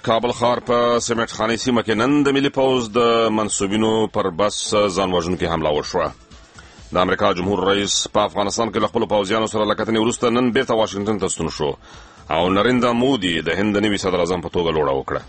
کابل ښار په سیمټ خاني سیمه کې نن د ملي پوځ د منسوبینو پر بس ځان وژونکې حمله وشوه. د امریکا جمهور رئیس په افغانستان کې له خپلو پوځیانو سره له کتنې وروسته نن بیرته واشنګټن ته ستون شو او نریندرا مودي د هند د نوي صدر اعظم په توګه لوړه وکړه.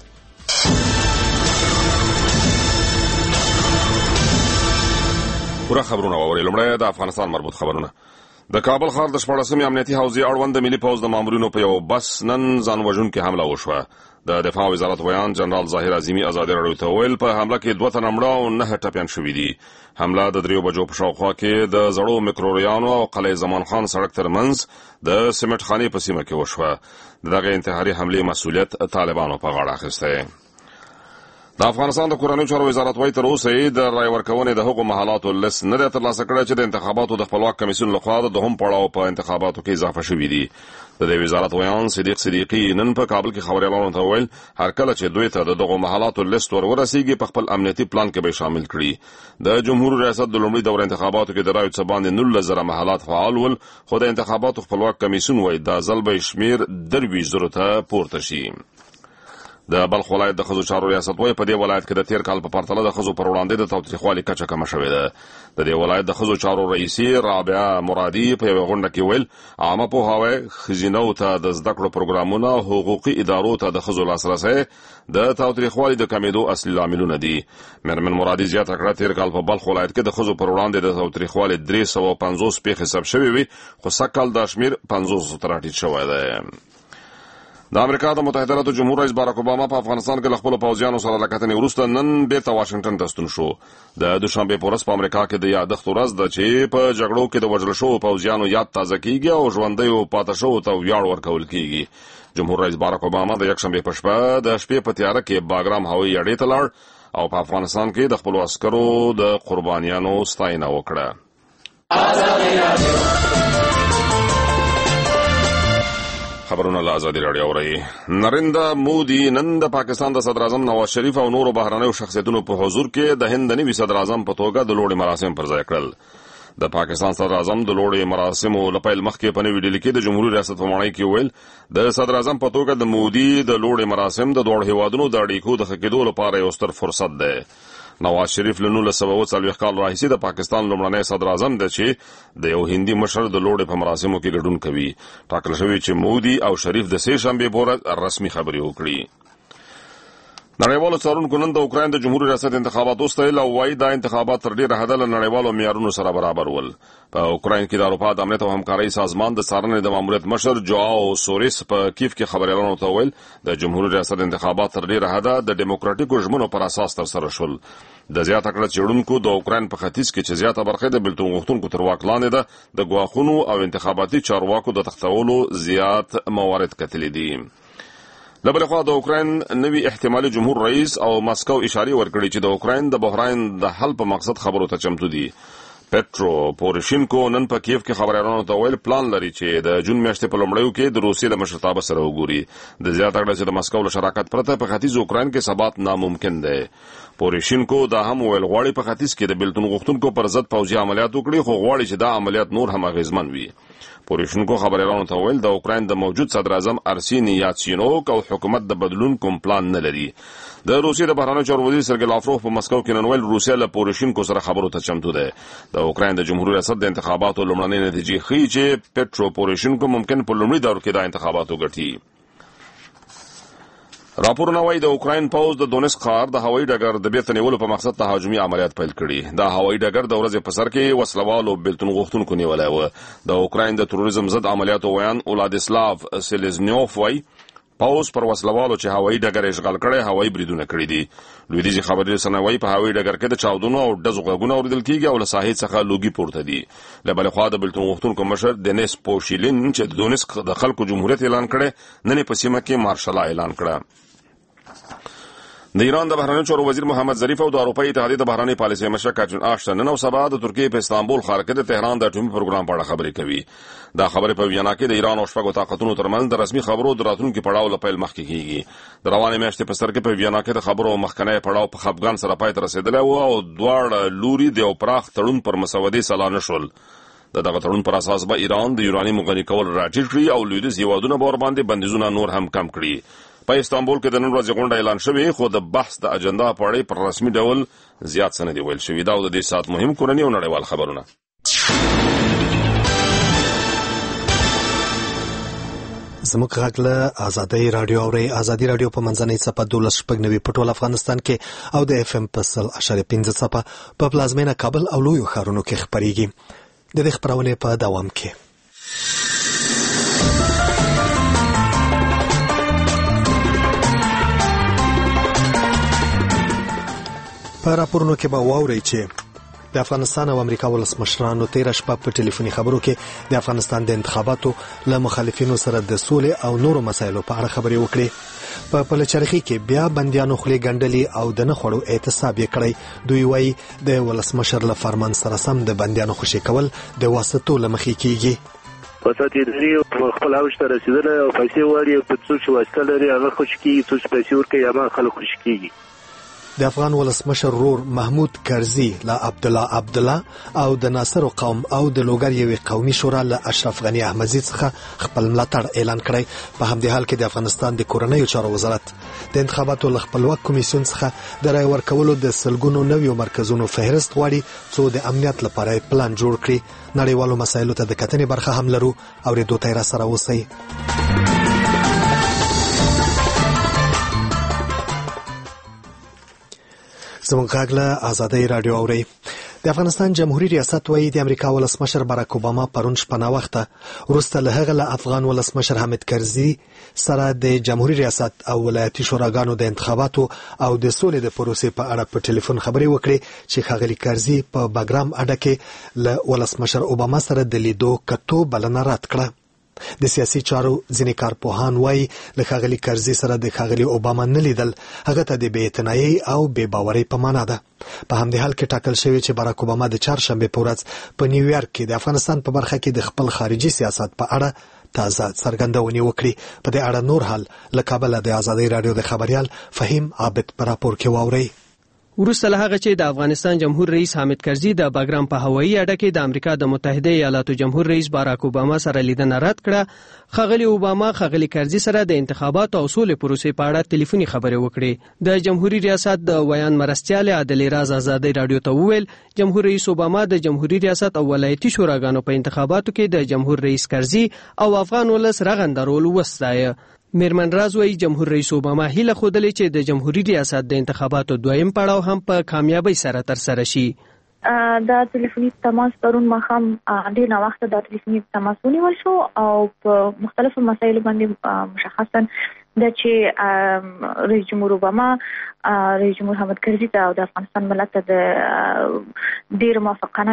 پوره خبرونه واورئ. لومړی د افغانستان مربوط خبرونه. د کابل ښار د 14مې امنیتي حوزې اړوند د ملي پوځ د مامورینو په یو بس نن ځان وژونکې حمله وشوه. د دفاع وزارت ویان جنرال ظاهر عظیمي ازادي راډیو ته وویل په حمله کې 2 تنه مړه او 9 ټپیان شوي دي. حمله د 3 بجو په شاوخوا کې د زړو میکروریانو او قلعه زمان خان سړک ترمنځ د سیمټ خاني په سیمه کې وشوه. دغه انتحاري حملې مسؤلیت طالبانو په غاړه اخیستی. د افغانستان د کورنیو چارو وزارت وايي تر اوسه یې د رای ورکونې د هغو محلاتو لیست نه دی ترلاسه کړی چې د انتخاباتو د خپلواک کمیسیون لخوا د دوهم پړاو په انتخاباتو کې اضافه شوي دي. د دې وزارت ویان صدیق صدیقي نن په کابل کې خبريالانو ته وویل هر کله چې دوی ته دغه محلاتو لیست ورسیږي په خپل امنیتي پلان کې به شامل کړي. د جمهور ریاست د لومړي دور انتخاباتو کې د رایو څخه باندې 19,000 محلات فعال ول، خو د انتخاباتو خپلواک کمیسیون وايي دا ځل به شمیر 23,000 ته پورته شي. د بلخ ولایت د ښځو چارو ریاست وايي په دې ولایت کې د تیر کال په پرتله د ښځو پر وړاندې د تاوتریخوالي کچه کمه شوې ده. د دې ولایت د ښځو چارو رئیسي رابعه مرادي په یوه غونډه کې ویل عامه پوهاوی، ښځینو ته د زده کړو پروګرامونه او حقوقي ادارو ته د ښځو لاسرسی د تاوتریخوالي د کمېدو اصلي لاملونه دي. مېرمن مرادي زیاته کړه تیر کال په بلخ ولایت کې د ښځو پر وړاندې د تاوتریخوالي 350 پیښې ثبت شوې وي، خو سږکال دا شمېر 500 ته راټیټ شوی دی. د امریکا د متحده ایالاتو جمهور رئیس باراک اوباما په افغانستان کې له خپلو پوځیانو سره له کتنې وروسته نن بیرته واشنګټن ته ستون شو. د دوشنبې په ورځ په امریکا کې د یادښت ورځ ده چې په جګړو کې د وژل شوو پوځیانو یاد تازه کیږي او ژوندیو پاتې شوو ته ویاړ ورکول کیږي. جمهور رئیس باراک اوباما د یکشنبې په شپه د شپې په تیاره کې باګرام هوایي اډې ته لاړ او په افغانستان کې د خپلو عسکرو د قربانیانو ستاینه وکړه. خبرونه له ازادي راډیو اورئ. نریندرا مودي نن د پاکستان د صدر اعظم نواز شریف او نورو بهرنیو شخصیتونو په حضور کې د هند د نوي صدر اعظم په توګه د لوړې مراسم پر ځای کړل. د پاکستان صدر اعظم د لوړې مراسمو له پیل مخکې په نوې ډیلي کې د جمهوریت ریاست په ماڼۍ کې ویل د صدر اعظم په توګه د مودي د لوړې مراسم د دوه هیوادونو د اړیکو د ښه کېدو لپاره یو ستر فرصت دی. نواز شریف له 1940 کال راهیسې د پاکستان لومړنی صدر اعظم دی چې د یو هندي مشر د لوړې په مراسمو کې ګډون کوي. ټاکل شوی چې مودي او شریف د سې شنبې په ورځ رسمي خبرې وکړي. نړیوالو څارونکو نن د اوکراین د جمهوریت ریاست انتخابات وستایل او وایي دا انتخابات تر ډیره حده له نړیوالو معیارونو سره برابر ول. په اوکراین کې د اروپا د امنیت او همکارۍ سازمان د څارنې د ماموریت مشر جواو سوریس په کیف کې خبريالانو ته ویل د جمهوریت ریاست انتخابات تر ډیره حده د ډیموکراټیکو ژمنو پر اساس ترسره شول. د زیاته کړه څېړونکو د اوکراین په ختیځ کې چې زیاته برخه د بېلتون غوښتونکو تر واک لاندې ده د ګواښونو او انتخاباتي چارواکو د تختولو زیات موارد کتلي دي. له بلې خوا د اوکراین نوي احتمالي جمهور رئیس او مسکو اشاره ورکړي چې د اوکراین د بحران د حل په مقصد خبرو ته چمتو دي. پټرو پورشینکو نن په کیف کې خبريالانو ته ویل پلان لري چې د جون میاشتې په لومړیو کې د روسیې د مشرتابه سره وګوري. د زیاته کړه چې د مسکو له شراکت پرته په ختیځ اوکراین کې ثبات ناممکن دی. پورشینکو دا هم ویل غواړي په ختیځ کې د بېلتون غوښتونکو پر ضد پوځي عملیات وکړي، خو غواړي چې دا عملیات نور هم اغیزمن وي. پورشینکو خبريالانو ته ویل د اوکراین د موجود صدر اعظم ارسینی یاتسینوک او حکومت د بدلون کوم پلان نه لري. د روسیې د بهرنیو چارو وزیر سرګی لاوروف په مسکو کې نن ویل روسیه له پورشینکو سره خبرو ته چمتو ده. د اوکراین د جمهوریت ریاست د انتخاباتو لومړنۍ نتیجې ښیي چې پټرو پورشینکو ممکن په لومړي دور کې د انتخاباتو ګټي. راپورونه وايي د اوکراین پوځ د دونیسک ښار د هوایي ډګر د بیرته نیولو په مقصد تهاجمي عملیات پیل کړي. دا هوایي ډګر د ورځې په سر کې وسلوالو بېلتون غوښتونکو نیولی و. د اوکراین د تروریزم ضد عملیاتو ویان اولادیسلاو سیلیزنیوف وايي پوځ پر وسلوالو چې هوایي ډګر اشغال کړی هوایي بریدونه کړي دي. لویدیځي خبري رسنۍ وايي په هوایي ډګر کې د چاودنو او ډزو غږونه اورېدل کېږي او له ساحې څخه لوګي پورته دي. له بلې خوا د بېلتون غوښتونکو مشر دینیس پوشیلین چې د دونیسک د خلکو جمهوریت اعلان کړی نن په سیمه کې مارشلا اعلان کړه. د ایران د بهرنیو چارو وزیر محمد ظریف او د اروپایي اتحادیې د بهرنۍ پالیسۍ مشر کاترین آشټن نن او سبا د ترکیې په استانبول ښار کې د تهران د اټومي پروګرام په اړه خبرې کوي. دا خبرې په وینا کې د ایران او شپږو طاقتونو ترمنځ د رسمي خبرو د راتلونکي پړاو له پیل مخکې کیږي. د روانې میاشتې په سر کې په وینا کې د خبرو مخکنی پړاو په خپګان سره پای ته رسېدلی و او دواړه لوري د یو پراخ تړون پر مسودې سلا نه شول. دغه تړون پر اساس به ایران د یورانیم غني کول راټیټ کړي او لویدیځ هیوادونه به ورباندې بندیزونه نور هم کم کړي. په استانبول کې د نن ورځې غونډه اعلان شوې، خو د بحث د اجنډا په اړه پر رسمي ډول زیات څه نه دی ویل شوي. دا د دې ساعت مهم کورني او نړیوال خبرونه. زموږ غږ له ازادي رادیو اوري. ازادي رادیو په منځنۍ څپه 12.9 په ټول افغانستان کې او د FM په 100.5 څپه په پلازمینه کابل او لویو ښارونو کې خبريږي. د دې خبرونه په دوام کې په راپورونو کې به واورئ چې د افغانستان او امریکا ولسمشرانو تیر شپه په ټلیفوني خبرو کې د افغانستان د انتخاباتو له مخالفینو سره د سولې او نورو مسایلو په اړه خبرې وکړي. په پلچرخي کې بیا بنديانو خولې ګنډلې او د نخړو اعتصاب یې کړی. دوی وایي د ولسمشر له فرمان سره سم د بنديانو خوشي کول د واسطو لمخې کیږي. وساتې لري خپل اوج ته رسیدل او پیسې وړي په څو چې واسطه لري هغه خوشي کیږي، څو چې پیسې ورکوي هغه خلک خوشي کیږي. د افغان ولسمشر رور محمود کرزي له عبدالله او د ناصر قوم او د لوګر یوې قومي شورا له اشرف غنی احمدزي څخه خپل ملاتړ اعلان کړی. په همدې حال کې د افغانستان د کورنیو چارو وزارت د انتخاباتو له خپلواک کمیسیون څخه د رای ورکولو د سلګونو نویو مرکزونو فهرست غواړي څو د امنیت لپاره پلان جوړ کړي. نړیوالو مسایلو ته د کتنې برخه هم لرو او د دوی را سره اوسئ. زموږ غږ له ازادي رادیو اوري. د افغانستان جمهوریت ریاست وایي د امریکا ولسمشر باراک اوباما پرون شپه ناوخته وروسته له هغه له افغان ولسمشر حامد کرزي سره د جمهوریت ریاست او ولایتي شوراګانو د انتخاباتو او د سولې د پروسې په اړه په ټلیفون خبرې وکړې چې ښاغلي کرزي په باګرام اډه کې له ولسمشر اوباما سره د لیدو کتو بلنه رد کړه. د سیاسي چارو ځینې کارپوهان وایي له ښاغلي کرزي سره د ښاغلي اوباما نه لیدل هغه ته د بې اعتنایۍ او بې باورۍ په معنا ده. په همدې حال کې ټاکل شوی چې باراک اوباما د چهارشنبې په ورځ په نیویارک کې د افغانستان په برخه کې د خپل خارجي سیاست په اړه تازه څرګندونې وکړي. په دې اړه نور حال له کابل د ازادي رادیو د خبريال فهیم عابد په راپور کې واوري. وروسته له هغه چې د افغانستان جمهور رئیس حامد کرزي د باګرام په هوایي اډه کې د امریکا د متحده ایالاتو جمهور رئیس باراک اوباما سره لیدنه رد کړه، ښاغلي اوباما ښاغلي کرزي سره د انتخاباتو او سولې پروسې په اړه ټلیفوني خبرې وکړې. د جمهوریت ریاست د ویان مرستیال عادل راز ازادي رادیو ته وویل جمهور رئیس اوباما د جمهوریت ریاست او ولایتي شوراګانو په انتخاباتو کې د جمهور رئیس کرزي او افغان ولس رغندرول وستایه. میرمن راز وایي جمهور رئیس اوباما هیله خوده چې د جمهوریت ریاست د انتخاباتو دویم پړاو هم په کامیابی سره ترسره شي. دا ټلیفوني تماس پرون ماښام ډېر ناوخته دا ټلیفوني تماس ونیول شو او په مختلفو مسایلو باندې مشخصا د چې رئیس جمهور اوباما رئیس جمهور حامد کرزي ته او د افغانستان ملت ته د ډېر موافقانه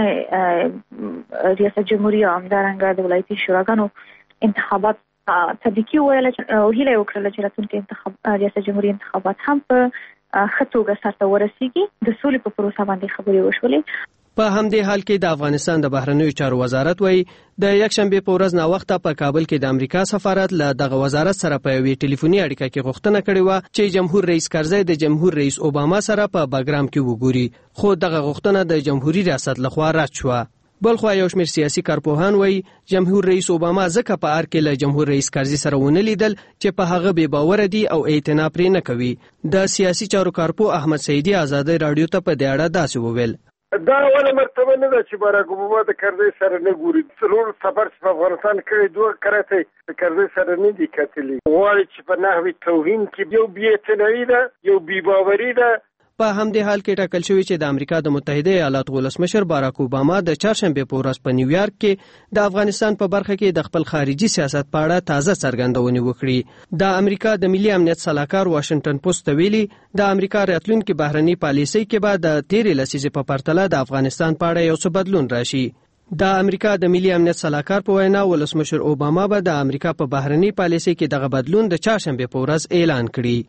ریاست جمهوریت او همدارنګه د ولایتي شوراګانو انتخابات تبریکي ویل او هیله وکړه چې راتلونکي ریاست جمهوریت انتخابات هم په ښه توګه سرته ورسیږي. د سولې په پروسه باندې خبرې وشولې. په همدې حال کې د افغانستان د بهرنیو چارو وزارت وایي د یکشنبه په ورځ ناوخته په کابل کې د امریکا سفارت له دغه وزارت سره په یوې ټلیفوني اړیکه کې غوښتنه کړې و چې جمهور رئیس کرزي د جمهور رئیس اوباما سره په باګرام کې وګوري، خو دغه غوښتنه د جمهوریت ریاست لخوا رد شوه. بلخو یو شمېر سیاسي کارپوهان وایي جمهور رئیس اوباما ځکه په ار کې له جمهور رئیس کرزي سره ونه لیدل چې په هغه بې باور دي او اعتنا پرې نه کوي. د سیاسي چارو کارپو احمد سعیدي ازادي رادیو ته په دې اړه داسې وویل دا ولا مرتبه نه ده چې باراک اوباما د کرزي سره نه ګوري. څلور سفر په افغانستان کې دوه کرته د کرزي سره نه دي کتلي. غواړي چې په نحوی توهین کې یو بې اعتنایي ده یو بې باوري ده. په همدې حال کې ټاکل شوی چې د امریکا د متحده ایالاتو ولسمشر باراک اوباما د چهارشنبه په ورځ په نیویارک کې د افغانستان په برخه کې د خپل خارجي سیاست په اړه تازه څرګندونې وکړي. د امریکا د ملي امنیت صلاحکار واشنگټن پوسټ ویلي د امریکا راتلونکي بهرنی پالیسۍ کې به د تیرې لسیزې په پرتله د افغانستان په اړه یو څه بدلون راشي. د امریکا د ملي امنیت صلاحکار په وینا ولسمشر اوباما به د امریکا په بهرنی پالیسۍ کې دغه بدلون د چهارشنبه په ورځ اعلان کړي.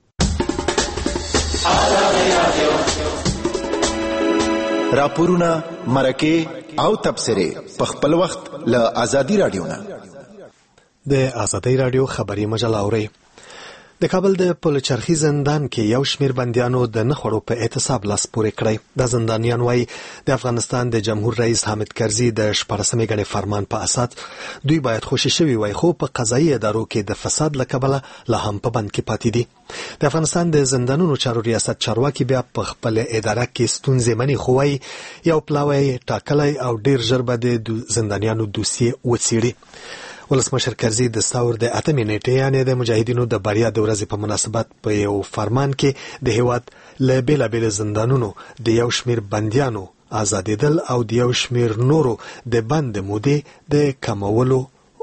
راپورونه مرکه او تبصره په خپل وخت له ازادي رادیو نه د ازادي رادیو خبري مجله اوري. د کابل د پلچرخي زندان کې یو شمیر بندیانو د نخړو په اعتصاب لاس پورې کړی. د زندانیان وايي د افغانستان د جمهور رئیس حامد کرزي د 14مې غړي فرمان په اساس دوی باید خوشي شوي وای، خو په قضایي ادارو کې د فساد لکبله لا هم په بند کې پاتې دي. د افغانستان د زندانونو چارو ریاست چارواکي بیا په خپل اداره کې ستونزې مني، خو وايي یو پلاوی ټاکلی او ډیر ژر به د زندانیانو دوسیې وڅیړي. ولسمشر کرزي د ثور د 8 نیټې یعنی د مجاهدینو د بریا د ورځې په مناسبت په یو فرمان کې د هیواد له بیلابیل زندانونو د یو شمیر بندیانو آزادېدل او د یو شمیر نورو د بند مودې د کمولو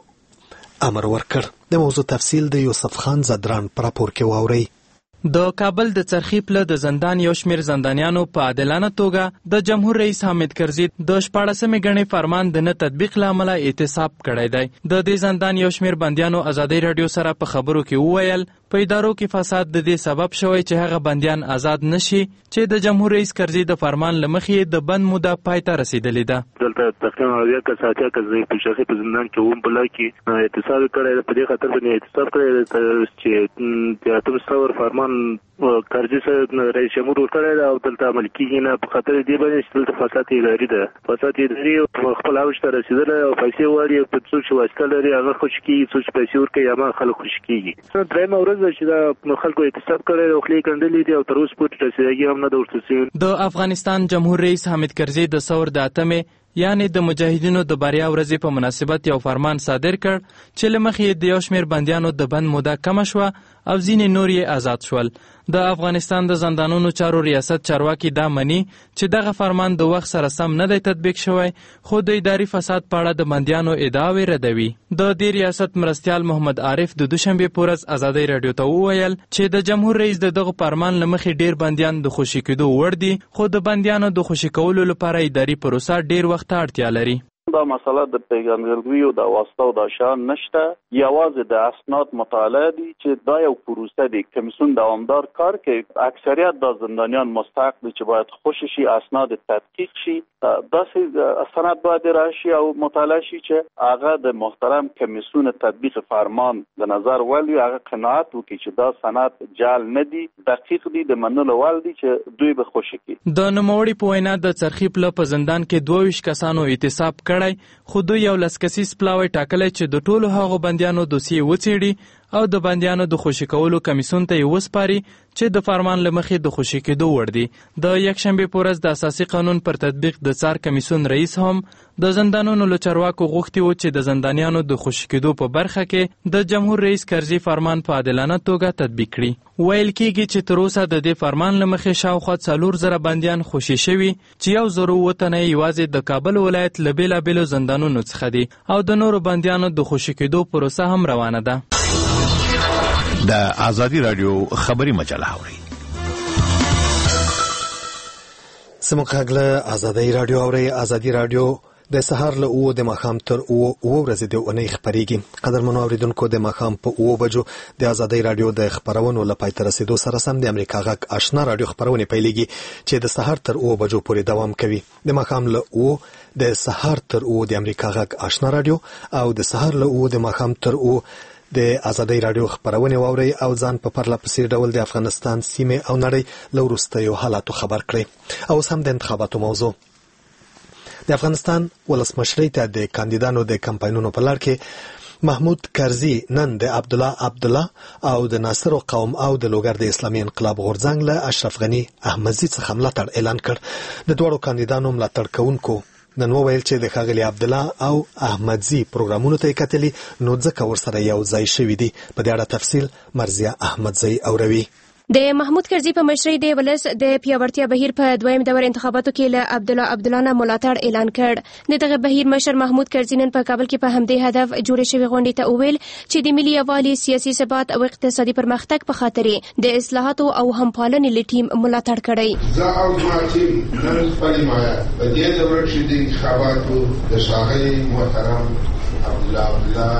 امر ورکړ. د موضوع تفصیل د یوسف خان زدران پر راپور کې واوري. د کابل د چرخی پله د زندان یو شمیر زندانیانو په عادلانه توګه د جمهور رئیس حامد کرزي د 14مې غړي فرمان د نه تطبیق لامل اعتصاب کړی دی. د دې زندان یو شمیر بندیانو ازادي رادیو سره په خبرو کې وویل په ادارو کې فساد د دې سبب شوی چې هغه بندیان آزاد نشي چې د جمهور رئیس کرزي د فرمان لمخې د بند موده پای ته رسیدلې ده. دلته تقریبا اویا کساتیا کزې په شخصي په زندان کې هم بلا کې اعتصاب کړی، په دې خاطر باندې اعتصاب کړی چې د اتم ثور فرمان کرزي سره رئیس جمهور ورکړی او دلته عمل کیږي نه، په خاطر دې باندې چې دلته فساد اداري ده. فساد اداري خپل اوج ته رسیدلی او پیسې واړي په څو چې واسطه لري هغه خوش کیږي، څو چې پیسې ورکوي هغه خلک خوش کیږي. درېیمه ورځ چې دا خلکو اعتصاب کړی او خلک کندلې دي او تر اوسه پورې رسیدګي هم نه ده ورته شوې. د افغانستان جمهور رئیس حامد کرزي د ثور د 8مې یعنی د مجاهدینو د بریا ورځې په مناسبت یو فرمان صادر کړ چې لمخې د یو شمیر بندیانو د بند موده کم شوه او ځینې نور یې آزاد شول. د افغانستان د زندانونو چارو ریاست چارواکي دا مني چې دغه فرمان د وخت سره سم نه دی تطبیق شوی، خو د اداري فساد په اړه د بندیانو ادعاوې ردوي. د دې ریاست مرستیال محمد عارف د دوشنبه په ورځ ازادي رادیو ته وویل چې د جمهور رئیس دغه فرمان لمخې ډیر بندیان د خوشي کېدو وړ دي، خو د بندیانو د خوشي کولو لپاره اداري پروسه ډیر وخت ته اړتیا لري. دا مسله د پیژندګلوي او د واسطو د شان نشته، یوازې د اسناد مطالعه دي چې دا یو پروسه دی. کمیسیون دوامدار کار کوي، اکثریت د زندانیان مستحق دي چې باید خوشی شي، اسناد تحقیق شي، داسې سند باید راشي او مطالعه شي چې هغه د محترم کمیسیون تطبیق فرمان د نظر ولي هغه قناعت وکړي چې دا سند جعل نه دي، دقیق دي، د منلو ول دي چې دوی به خوشی کړي. د نوموړي په وینا د چرخی پله په زندان کې 22 کسانو اعتصاب کړی، خو دوی یو لسکسیز پلاوی ټاکلی چې د ټولو هغو بندیانو دوسیې وڅیړي او د بندیانو د خوشي کولو کمیسیون ته یې وسپاري چې د فرمان لمخې د خوشي کېدو وړ دي. د یکشنبې په ورځ د اساسي قانون پر تطبیق د څار کمیسیون رئیس هم د زندانونو له چارواکو غوښتي و چې د زندانیانو د خوشي کېدو په برخه کې د جمهور رئیس کرزي فرمان په عادلانه توګه تطبیق کړي. ویل کېږي چې تر اوسه د دې فرمان لمخې شاوخوا 4,000 بندیان خوشي شوي چې 1,000 تنه یوازې د کابل ولایت له بیلابیلو زندانونو څخه دي او د نورو بندیانو د خوشي کېدو پروسه هم روانه ده. د آزادی رادیو خبری مجله اوري. سموکاګله آزادی رادیو اوري. آزادی رادیو د سهار له 9 د ماښام تر 9 ورځې د اونۍ خبريږي. قدرمنو اوریدونکو، د ماښام په 9 بجو د آزادی رادیو د خبرونو لپاره تر رسیدو سره سم د امریکا غږ آشنا رادیو خبرونه پیلېږي چې د سهار تر 9 بجو پورې دوام کوي. د ماښام له 9 د سهار تر 9 د امریکا غږ آشنا رادیو او د سهار له 9 د ماښام تر 9 د آزادی رادیو خبرونه واوري او ځان په پرله پسې ډول د افغانستان سیمه او نړۍ له وروستیو حالاتو خبر کړي. او هم د انتخاباتو موضوع. د افغانستان ولسمشرۍ ته د کاندیدانو د کمپاینونو په لړ کې محمود کرزي نن د عبدالله او د ناصر قوم او د لوګر د اسلامي انقلاب غورځنګ له اشرف غني احمدزي څخه ملاتړ اعلان کړ. د دوړو کاندیدانو ملاتړ کوونکو نن وویل چې د ښاغلي عبدالله او احمدزي پروګرامونو ته کتلي نو ځکه ورسره یو ځای شوي دي. په دې اړه تفصیل مرزیه احمدزي اوروي. د محمود کرزي په مشرۍ د ولس د پیاوړتیا بهیر په دویم دور انتخاباتو کې له عبدالله نه ملاتړ اعلان کړ. د دغه بهیر مشر محمود کرزي نن په کابل کې په همدې هدف جوړې شوې غونډې ته وویل چې د ملي یووالي، سیاسي ثبات او اقتصادي پرمختګ په خاطر د اصلاحاتو او همپالنې لټیم ملاتړ کړی. زه او زما ټیم نن خپل حمایت په دې دور کې د انتخاباتو د ښاغلي محترم عبدالله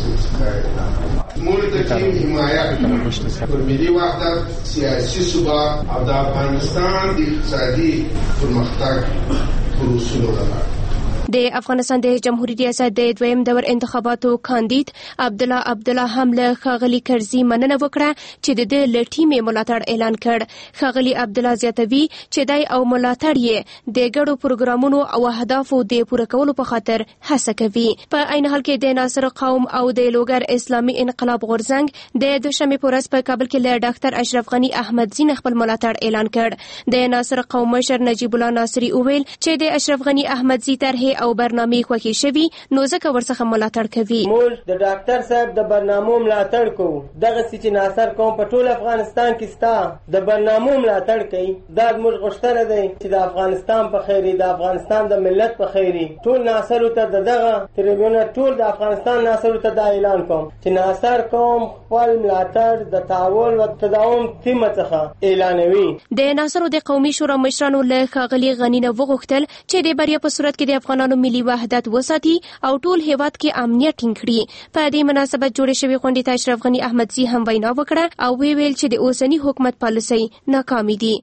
موږ د ټیم حمایت پر ملي وحدت، سیاسي ثبات او د افغانستان د اقتصادي پرمختګ پروسو لپاره. د افغانستان د جمهوریت ریاست د دویم دور انتخاباتو کاندید عبدالله هم له ښاغلي کرزي مننه وکړه چې د ده له ټیمې ملاتړ اعلان کړ. ښاغلي عبدالله زیاتوي چې دی او ملاتړ یې د ګډو پروګرامونو او اهدافو د پوره کولو په خاطر هڅه کوي. په عین حال کې د ناصر قوم او د لوګر اسلامي انقلاب غورځنګ د دوشنبې په ورځ په کابل کې له ډاکټر اشرف غني احمدزي نه خپل ملاتړ اعلان کړ. د ناصر قوم مشر نجیب الله ناصري وویل چې د اشرف غني احمدزي طرحې او برنامې خوښې شوي نو ځکه ورڅخه ملاتړ کوي. موږ د ډاکټر صاحب د برنامو ملاتړ کوو. دغسې چې ناصر قوم په ټول افغانستان کې ستا د برنامو ملاتړ کوي دا زموږ غوښتنه دی چې د افغانستان په خیر د افغانستان د ملت په خیر ټول ناصرو ته دغه تریبیونر ټول د افغانستان ناصرو ته دا اعلان کوم چې ناصر قوم خپل ملاتړ د تعاون او تداوم تیمه څخه اعلانوي. د ناصرو د قومي شورا مشرانو له ښاغلي غني نه وغوښتل چې د بریا په صورت کې د افغانانو ملي وحدت وساتي او ټول هیواد کې امنیت ټینګ کړي. په دې مناسبت جوړې شوې غونډې ته اشرف غني احمدزي هم وینا وکړه او ویل چې د اوسنی حکومت پالیسۍ ناکامې دي.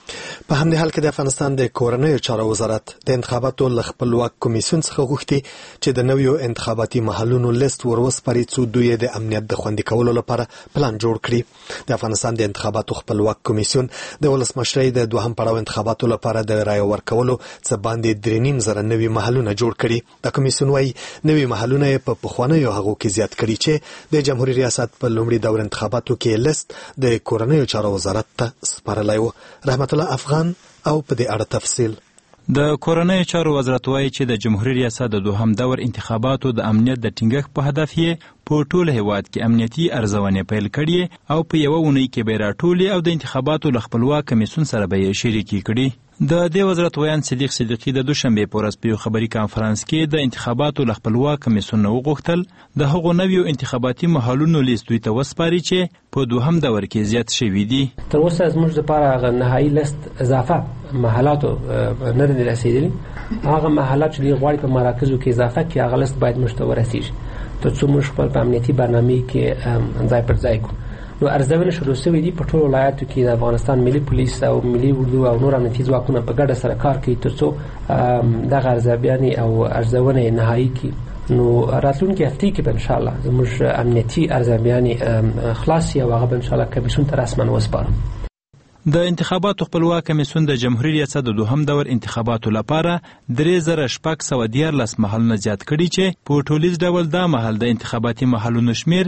په همدې حال کې د افغانستان د کورنیو چارو وزارت د انتخاباتو له خپلواک کمیسیون څخه غوښتي چې د نویو انتخاباتي محلونو لیست وروسپاري څو دوی د امنیت د خوندي کولو لپاره پلان جوړ کړي. د افغانستان د انتخاباتو خپلواک کمیسیون د ولسمشرۍ د دوهم پړاو انتخاباتو لپاره د رایو ورکولو څه باندې 3.5 نوي محلونه جوړ کړي. د کمیسیون وايي نوي محلونه په پخوانیو هغو کې زیات کړي چې د جمهوریت ریاست په لومړي دور انتخاباتو کې لیست د کورنیو چارو وزارت ته سپارلی و. رحمت الله افغان او په دې اړه تفصیل. د کورنیو چارو وزارت وایي چې د جمهوریت ریاست د دوهم دور انتخاباتو د امنیت د ټینګښت په هدف یې په ټول هیواد کې امنیتي ارزونې پیل کړي او په یوه اونۍ کې به راټولې او د انتخاباتو له خپلواک کمیسیون سره به یې شریکې کړي. د دې وزارت ویان صدیق صدیقي د دوشنبې په ورځ په یو خبري کانفرنس کې د انتخاباتو له خپلواک کمیسیون نه وغوښتل د هغو نویو انتخاباتي محلونو لیست دوی ته وسپاري چې په دوهم دور کې زیات شوي دي. تر اوسه زموږ لپاره هغه نهایي لیست اضافه محلاتو نه دي رسیدلي. هغه محلات چې دوی غواړي په مراکزو کې اضافه کړي هغه لیست باید موږ ته ورسیږي تر څو موږ خپل په امنیتي برنامې کې ځای پر ځای کړو. نو ارزونه شروع شوې دي په ټولو ولایاتو کې د افغانستان ملي پولیس او ملي اردو او نور امنیتي ځواکونه په ګډه سره کار کوي تر څو دغه ارزیابي او ارزونه نهایي کړي. نو راتلونکي هفتې کې به ان شاء الله زموږ امنیتي ارزیابي خلاص یا هغه به ان شاء الله کمیسیون ته رسما وسپارو. د انتخاباتو خپلواک کمیسیون د جمهوریت ریاست د دوهم دور انتخاباتو لپاره 3614 محلونه زیات کړي چې په ټولیز ډول دا محل د انتخاباتي محلونو شمیر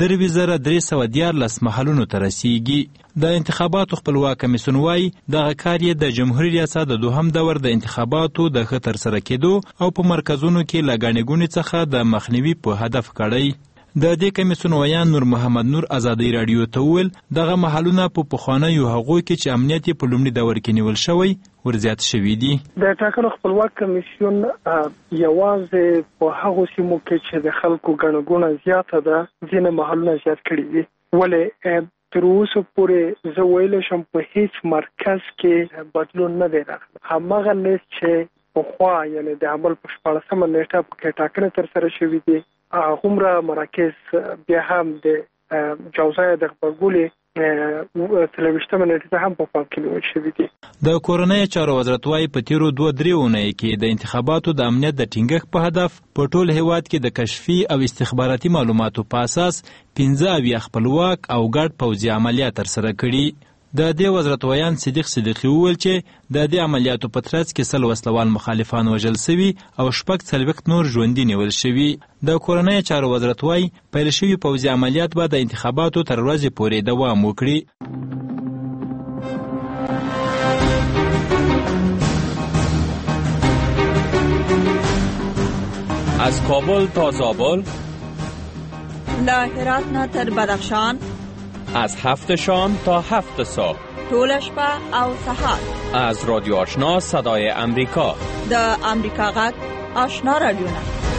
3314 محلونو ته رسیږي. د انتخاباتو خپلواک کمیسیون وايي دغه کار یې د جمهوریت ریاست د دوهم دور د انتخاباتو د ښه ترسره کېدو او په مرکزونو کې له ګڼې ګوڼې څخه د مخنیوي په هدف کړی. د دې کمیسیون ویان نور محمد نور ازادي رادیو ته وویل دغه محلونه په پخوانیو هغو کې چې امنیت په لومړي دور کې نیول شوی ورزیات شوي دي. د ټاکنو خپلواک کمیسیون یوازې په هغو سیمو کې چې د خلکو ګڼه ګوڼه زیاته ده ځینې محلونه زیات کړي دي. ولې تر اوسه پورې زه ویلی شم په هیڅ مرکز کې بدلون نه دی راغلی. هماغه لیست چې پخوا یعنې د حمل په 14مه نیټه کې ټاکنې ترسره شوي دي هغومره مراکز بیا هم د جوزای د غبرګولې 23مه نیټه هم په پام کې نیول شوي دي. د کورنیو چارو وزارت وايي په تیرو 2-3 اونیو کې د انتخاباتو د امنیت د ټینګښت په هدف په ټول هیواد کې د کشفي او استخباراتي معلوماتو په اساس 15 خپلواک او ګډ پوځي عملیات ترسره کړي. د دې وزارت ویان صدیق صدیقي وویل چې د دې عملیاتو په ترڅ کې 100 وسلوال مخالفان وژل شوي او 40 نور ژوندي نیول شوي. د کورنیو چارو وزارت وايي پیل شوي پوځي عملیات به د انتخاباتو تر ورځې پورې دوام وکړي. از کابل تا زابل، له هرات نه تر بدخشان، از 7 شام تا 7 صبح، طول شپه او سحر، از رادیو آشنا صدای امریکا، د امریکا غږ آشنا رادیو.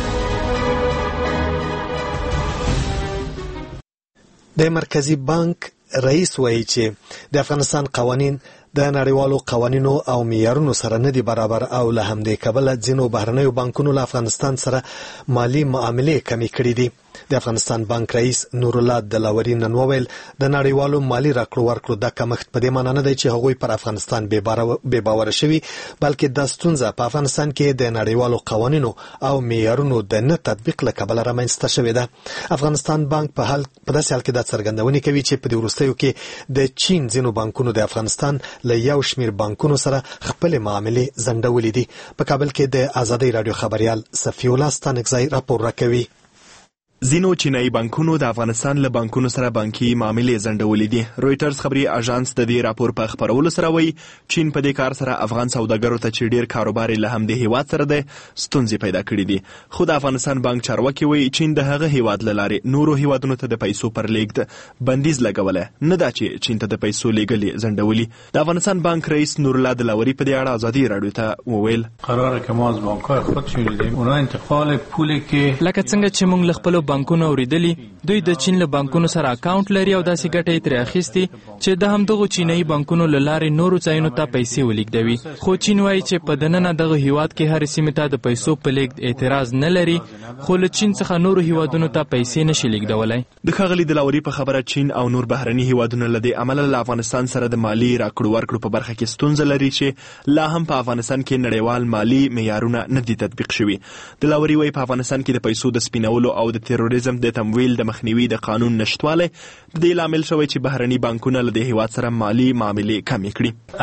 د مرکزی بانک رئیس وایي چې د افغانستان قوانین د نړیوالو قوانینو او معیارونو سره نه دي برابر او له همدې کبله ځینو بهرنیو بانکونو له افغانستان سره مالی معاملې کمې کړې دي. د افغانستان بانک رئیس نور الله دلاوري نن وویل د نړیوالو مالی راکړو ورکړو د کمښت په دې معنی نه دی چې هغوی پر افغانستان بې باوره شوي، بلکې د ستونزه په افغانستان کې د نړیوالو قوانینو او معیارونو د نه تطبیق له کبله رامنځته شوې ده. افغانستان بانک په داسې حال کې دا څرګندونې کوي چې په دې وروستیو کې د چین ځینو بانکونو د افغانستان له یو شمېر بانکونو سره خپلې معاملې ځنډولې دي. په کابل کې د ازادۍ راډیو خبریال صفی الله ستانکزی راپور راکوي. ځینو چینایي بانکونو د افغانستان له بانکونو سره بانکي معاملې ځنډولې دي. رویټرز خبري اژانس د دې راپور په خبرولو سره وایي چین په دې کار سره افغان سوداګرو ته چې ډیر کاروبار له همدې هیواد سره د ستونزې پیدا کړې دي. خو د افغانستان بانک چارواکي وایي چین د هغه هیواد له لارې نورو هیوادونو ته د پیسو پر لیږد بندیز لګولی نه دا چې چین ته د پیسو لیږل ځنډولي. د افغانستان بانک رئیس نور الله دلاوري په دې اړه ازادي راډیو ته وویل قراره که ما از بانک‌های خود شنیدیم اونا انتقال پولی که لکه څنګه چې موږ له خپل بانکونو اوریدلی دوی د چین له بانکونو سره اکاونټ لري او داسې ګټې ترې اخیستي چې د همدغو چینایي بانکونو له لارې نورو ځایونو ته پیسې ولیږدوي. خو چین وایي چې په دننه دغه هیواد کې هرې سیمې ته د پیسو په لیږد اعتراض نه لري، خو له چین څخه نورو هیوادونو ته پیسې نشي لیږدولی. د ښاغلي دلاوري په خبره چین او نور بهرني هیوادونه له دې امله له افغانستان سره د مالي راکړو ورکړو په برخه کې ستونزه لري چې لا هم په افغانستان کې نړیوال مالي معیارونه نه دي تطبیق شوي. دلاوري وایي په افغانستان کې د پیسو د سپینولو او د تروریزم د تمویل د مخنیوي د قانون نشتوالی د دې لامل شوی چې بهرني بانکونه له دې هیواد سره مالي معاملې کمې کړي.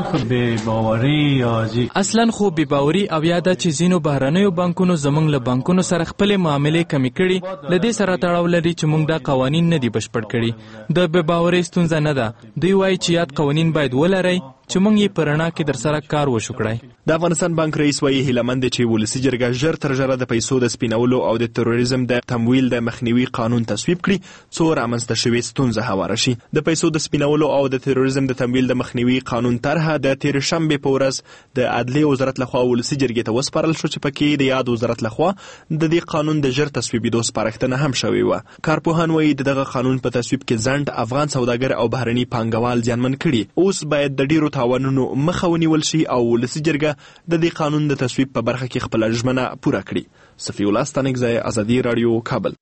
اصلا خو بې باوري او یا دا چې ځینو بهرنیو بانکونو زموږ له بانکونو سره خپلې معاملې کمې کړي له دې سره تړاو لري چې موږ دا قوانین نه دي بشپړ کړي. د بې باورۍ ستونزه نه ده. دوی وایي چې یاد قوانین باید ولرئ چې موږ یې په رڼا کې در سره کار وشو کړی. د افغانستان بانک رئیس وایي هیلهمند دی چې ولسي جرګه ژر تر ژره د پیسو د سپینولو او د تروریزم د تمویل د مخنیوي قانون تصویب کړي څو رامنځته شوې ستونزه هواره شي. د پیسو د سپینولو او د تروریزم د تمویل د مخنیوي قانون طرحه د تېرې شنبې په ورځ د عدلیې وزارت لخوا ولسي جرګې ته وسپارل شو چې پکې د یاد وزارت لخوا د دې قانون د ژر تصویبېدو سپارښتنه هم شوې وه. کارپوهان وایي د دغه قانون په تصویب کې ځنډ افغان سوداګر او بهرني پانګوال زیانمن کړي. اوس باید د ډیرو تاوانونو مخه ونیول شي او ولسي جرګه د دې قانون د تصویب په برخه کې خپله ژمنه پوره کړي. صفی الله ستانکزی، ازادي راډیو، کابل.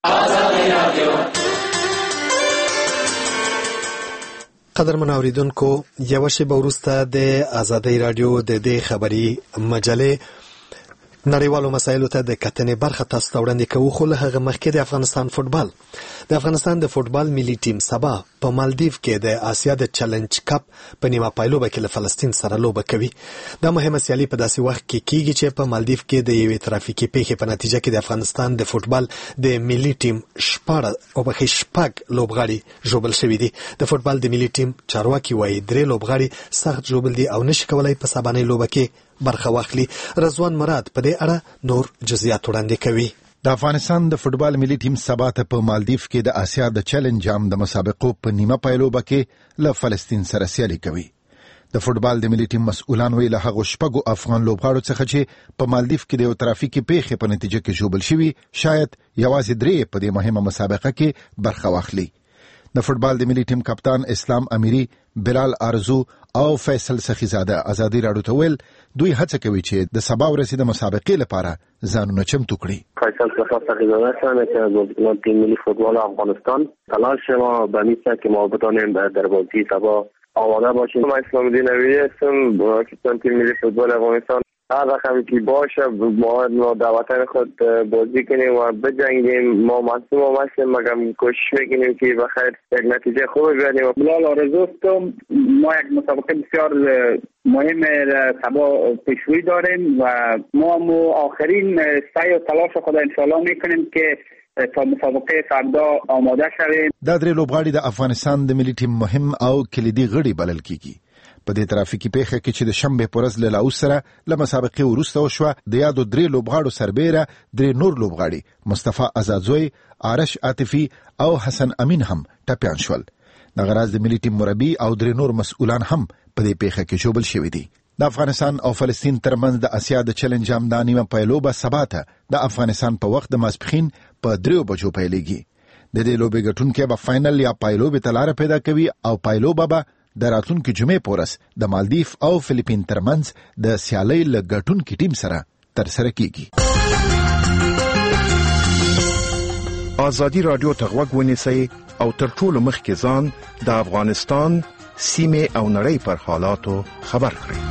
قدرمن اوریدونکو، یوه شیبه وروسته د ازادۍ راډیو د دې خبري مجلې نړیوالو مسایلو ته د کتنې برخه تاسو ته وړاندې کوو. خو له هغه مخکې د افغانستان د فوټبال ملي ټیم سبا په مالدیو کې د آسیا د چیلنج کپ په نیمه پایلوبه کې له فلسطین سره لوبه کوي. دا مهمه سیالي په داسې وخت کې کیږي چې په مالدیو کې د یوې ترافیکي پیښې په نتیجه کې د افغانستان د فوټبال د ملي ټیم شپږ لوبغاړي ژوبل شوي دي. د فوټبال د ملي ټیم چارواکي وایي 3 لوبغاړي سخت ژوبل دي او نشي کولای په سبانۍ لوبه کې برخه واخلي. رضوان مراد په دې اړه نور جزئیات وړاندې کوي. د افغانستان د فوټبال ملي ټیم سبا ته په مالدیف کې د آسیا د چیلنج جام د مسابقو په نیمه پایلوبه کې له فلسطین سره سیالي کوي. د فوټبال د ملي ټیم مسؤلان ویل هغه شپږو افغان لوبغاړو څخه چې په مالدیف کې د یو ترافیکي پیښې په نتیجه کې ژوبل شوي شاید یوازې 3 په دې مهمه مسابقه کې برخه واخلي. د فوټبال د ملي ټیم کپتان اسلام امیری، بلال ارزو او فیصل سخیزاده ازادي راډیو ته ویل دوی هڅه کوي چې د سبا ورځې د مسابقې لپاره ځانونه چمتو کړي. فیصل سخیزاده هستم که بازیکن تیم ملی فوتبال افغانستان تلاش ما به این است که ما بتوانیم در بازی سبا آماده باشیم. من اسلام الدین نویری هستم، کاپیتان تیم ملی فوتبال افغانستان. هر رقمی که باشه ما در وطن خود بازی کنیم و بجنگیم. ما مصدوم هستیم مگر کوشش میکنیم که بخیر یک نتیجه خوب بیاریم. بلال آرزو هستم. ما یک مسابقه بسیار مهم سبا پیشروی داریم و ما آخرین سعی و تلاش خود انشاءالله میکنیم که تا مسابقه فردا آماده شویم. دا 3 لوبغاړي د افغانستان د ملي ټیم مهم او کلیدي غړي بلل کیږي. په دې ترافیکي پیښه کې چې د شنبې په ورځ له لاوس سره له مسابقې وروسته وشوه د یادو 3 لوبغاړو سربیره 3 نور لوبغاړي مصطفی آزادزوی، آرش عاطفي او حسن امین هم ټپیان شول. دغه راز د ملي ټیم مربي او 3 نور مسؤلان هم په دې پیښه کې ژوبل شوي دي. د افغانستان او فلسطین ترمنځ د آسیا د چیلنج جام د نیمه پایلوبه سبا ته د افغانستان په وخت د ماسپښین په 3 بجو پیلېږي. د دې لوبې ګټونکي به فاینل یا پایلوبې ته لاره پیدا کوي او پایلوبه به د راتلونکي جمعې په ورځ د مالدیف او فلیپین ترمنځ د سیالۍ له ګټونکي ټیم سره ترسره کیږي. ازادي رادیو ته غوږ ونیسئ او تر ټولو مخکې ځان د افغانستان سیمه او نړۍ پر حالاتو خبر کړئ.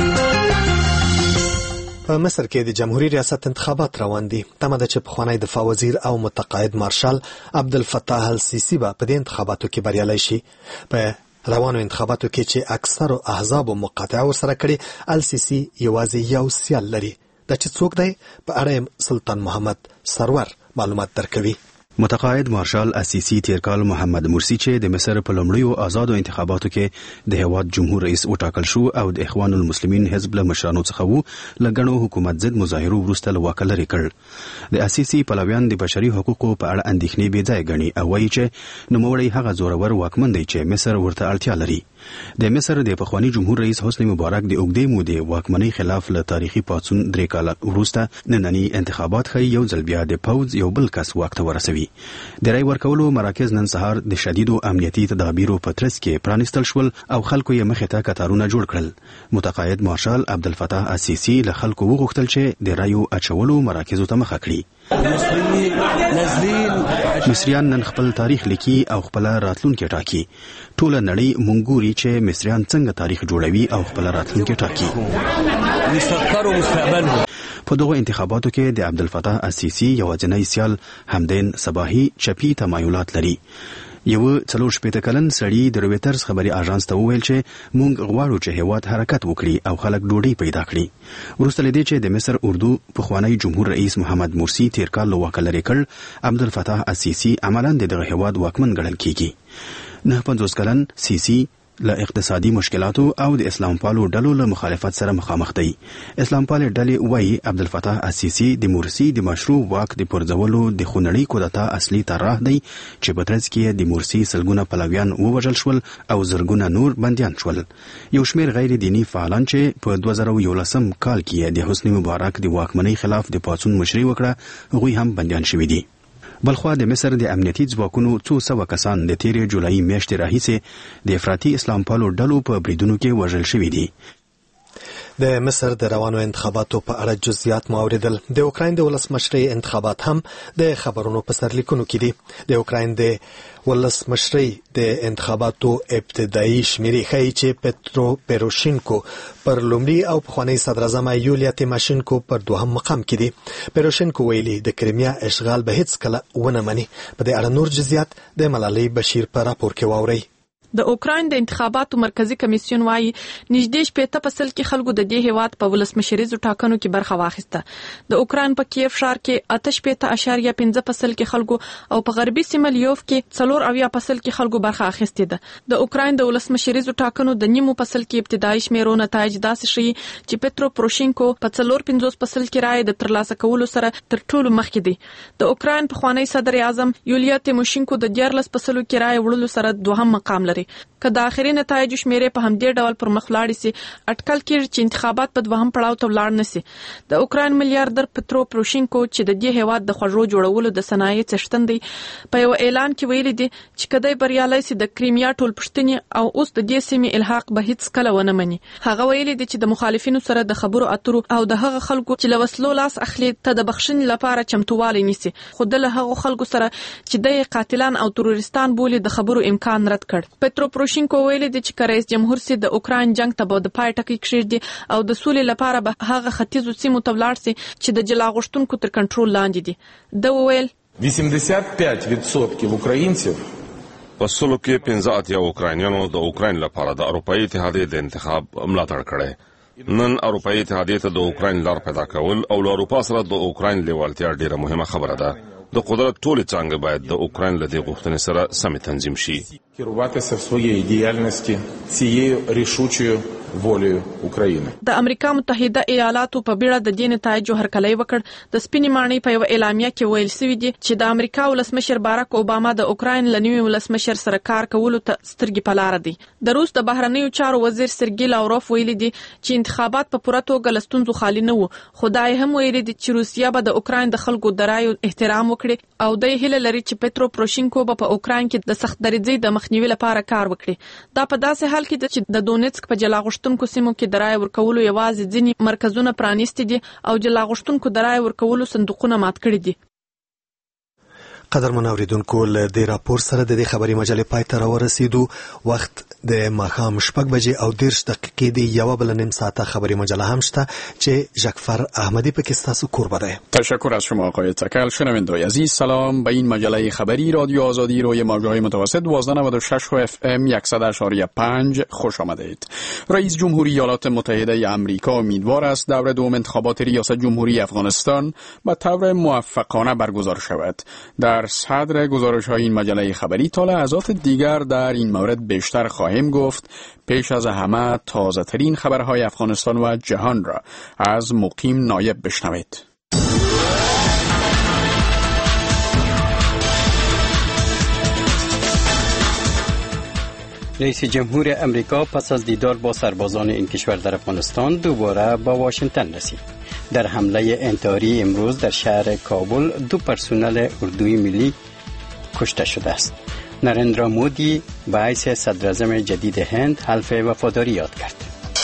په مصر کې د جمهوریت ریاست انتخابات روان دي. تمه ده چې پخوانی دفاع وزیر او متقاعد مارشال عبدالفتاح السیسی به په دې انتخاباتو کې بریالی شي. په روانو انتخاباتو کې چې اکثرو احزابو مقاطعه ورسره کړې، السیسی یوازې یو سیال لري. دا چې څوک دی په اړه سلطان محمد سرور معلومات درکوي. متقاعد مارشال السیسی تیر کال محمد مرسی چې د مصر په لومړیو آزادو انتخاباتو کې د هیواد جمهور رئیس وټاکل شو او د اخوان المسلمین حزب له مشرانو څخه وو، لګڼو حکومت ضد مظاهرو وروسته له واکه لرې کړ. د السیسی پلویان د بشري حقوقو په اړه اندېښنې بې ځایه ګڼي او وایي چې نوموړی هغه زورور واکمن دی چې مصر ورته اړتیا لري. د مصر د پخوانی جمهور رئیس حسنی مبارک د اوږدې مودې واکمنۍ خلاف له تاریخي پاڅون 3 کاله وروسته نننی انتخابات ښیي یو ځل بیا د پوځ یو بل کس واک ته ورسوي. د رای ورکولو مراکز نن سهار د شدیدو امنیتي تدابیرو په ترڅ کې پرانیستل شول او خلکو یې مخې ته کتارونه جوړ کړل. متقاعد مارشال عبدالفتاح السیسی له خلکو وغوښتل چې د رایو اچولو مراکزو ته مخه کړي. مصریان نن خپل تاریخ لیکي او خپل راتلونکي ټاکي. ټوله نړۍ مونږ ګوري چې مصریان څنګه تاریخ جوړوي او خپل راتلونکي ټاکي. په دغه انتخاباتو کې د عبدالفتاح السیسی یوازینی سیال حمدین صباحي چپی تمایلات لري. یو 44 کلن سړی د رويټرز خبري اژانس ته وویل چې مونږ غواړو چې هیواد حرکت وکړي او خلک ډوډۍ پیدا کړي. وروسته لدې چې د مصر اردو پخوانی جمهور رئیس محمد مرسی تیر کال واک لري کړ، عبدالفتاح السیسی عملاً دغه هیواد واکمن ګڼل کیږي. 49 کلن سیسی له اقتصادي مشکلاتو او د اسلام پالو ډلو له مخالفت سره مخامخ دی. اسلام پالو ډلې وایي عبدالفتاح السیسی د مرسی د مشروع واک د پرځولو د خونړۍ کودتا اصلي طرح دی چې په ترڅ کې د مرسی سلګونه پلویان ووژل شول او زرګونه نور بندیان شول. یو شمېر غیر دینی فعالان چې په 2011 کال کې د حسنی مبارک د واکمنۍ خلاف د پاڅون مشري وکړه، هغوی هم بندیان شوي دي. بلخوا د مصر د امنیتي ځواکونو 200 کسان د تیرې جولای میاشتې راهیسې د افراطي اسلام پالو ډلو په بریدونو کې وژل شوي دي. د مصر د روانو انتخاباتو په اړه جزئیات مو اوریدل. د اوکراین د ولسمشرۍ انتخابات هم د خبرونو په سرلیکونو کې دي. د اوکراین د ولسمشرۍ د انتخاباتو ابتدایي شمیرې ښیي چې پترو پروشینکو پر لومړي او پخوانی صدراعظم یولیا تیماشینکو پر دوهم مقام کې دي. پروشینکو ویلي د کریمیا اشغال به هیڅ کله ونه مني. په دې اړه نور جزئیات د ملالۍ بشیر په راپور کې واورئ. د اوکراین د انتخاباتو مرکزی کمیسیون وايي نږدې 80% کې خلکو د دې هیواد په ولسمشریزو ټاکنو کې برخه واخیسته. د اوکراین په کیف ښار کې 88.5% کې خلکو او په غربي سیمه لیوف کې 4.0% کې خلکو برخه اخیستې ده. د اوکراین د ولسمشریزو ټاکنو د نیمو فصل کې ابتدایي شمیرو نتایج داسې شي چې پترو پروشینکو په 4.50% کې رائے د ترلاسه کولو سره تر ټولو مخکې دی. د اوکراین پخوانی صدر اعظم یولیا تیموشینکو د 14% کې رائے وړلو سره دوهم مقام لري. که د آخري نتایجو شمیرې په همدې ډول پر مخ لاړې سي، اټکل کېږي چې انتخابات په دوهم پړاو ته ولاړ نشي. د اوکراین میلیاردر پترو پروشینکو چې د دې هیواد د خوړو جوړولو د صنایع څښتن دی، په یو اعلان کې ویلي دي چې کدی بریالي سي د کریمیا ټولپښتني او اوس د دې سیمې الحاق به هیڅ کله ونه مني. هغه ویلي دي چې د مخالفینو سره د خبرو اترو او د هغه خلکو چې له وسلو لاس اخلي ته د بخښنې لپاره چمتووالی نیسي، خو د هغه خلکو سره چې د قاتلان او تروریستان بولي د خبرو امکان رد کړ. پترو پروشینکو ویلي دي چې رئیس جمهور سي د اوکراین جنگ ته به د پای ټکی کښېږدي او د سولې لپاره به هغه ختیځو سیمو ته ولاړ سي چې د جلا غوښتونکو تر کنټرول لاندې دي. د وویل 85% українців په سلو کې 15 اوکراینیانو د اوکراین لپاره د اروپאי اتحادیې د انتخاب ملاتړ کړي. نن اروپאי اتحادیې ته د اوکراین لار پیدا کول او له اروپا سره د اوکراین لیوالتیا ډیره مهمه خبره ده. د قدرت ټولې څانګې باید د اوکراین له دې غوښتنې سره سمې تنظیم شي. керуватися в своїй діяльності цією рішучою волею України. د امریکا متحده ایالاتو په بیړه د دې نتایجو هرکلی وکړ. د سپینې ماڼۍ په یو اعلامیه کې ویل شوي دي چې د امریکا ولسمشر باراک اوباما د اوکراین له نوي ولسمشر سره کار کولو ته سترګې په لاره دي. د روس د بهرنیو چارو وزیر سرګی لاوروف ویلي دي چې انتخابات په پوره توګه له ستونزو خالي نه وو، خو دا هم ویلي دي چې روسیا به د اوکراین د خلکو د رایو احترام وکړي او د هیله لري چې پترو پروشینکو به په اوکراین کې د سخت دریځۍ د مخنیوي لپاره کار وکړي. دا په داسې حال کې چې د دونیتسک په جلا غوښتونکو سیمو کې د رایې ورکولو یوازې ځینې مرکزونه پرانیستي دي او جلا غوښتونکو د رایې ورکولو صندوقونه مات کړي دي. قدرمن اوریدونکو له دې راپور سره د دې خبري مجلې پای ته راورسېدو. وخت د ماښام 6 بجې او 10 دقیقې دی. یو بل نیم ساعته خبري مجله هم شته چې ژکفر احمدی پکې ستاسو کوربه ده. تشکر از شما آقای تکل. شنوندگان عزیز سلام. به این مجله خبری رادیو آزادی روی موج‌های متوسط 1296 FM 100.5 خوش آمدید. رئیس جمهوری ایالات متحده آمریکا امیدوار است دور دوم انتخابات ریاست جمهوری افغانستان به طور موفقانه برگزار شود. در صدر گزارش‌های این مجله خبری تا لحظات دیگر در این مورد بیشتر خواهیم گفت. پیش از همه تازه ترین خبرهای افغانستان و جهان را از مقیم نایب بشنوید. رئیس جمهور امریکا پس از دیدار با سربازان این کشور در افغانستان دوباره به واشنگتن رسید. در حمله انتحاری امروز در شهر کابل 2 پرسنل اردوی ملی کشته شده است. نریندرا مودی به حیث صدر اعظم جدید هند حلف وفاداری یاد کرد.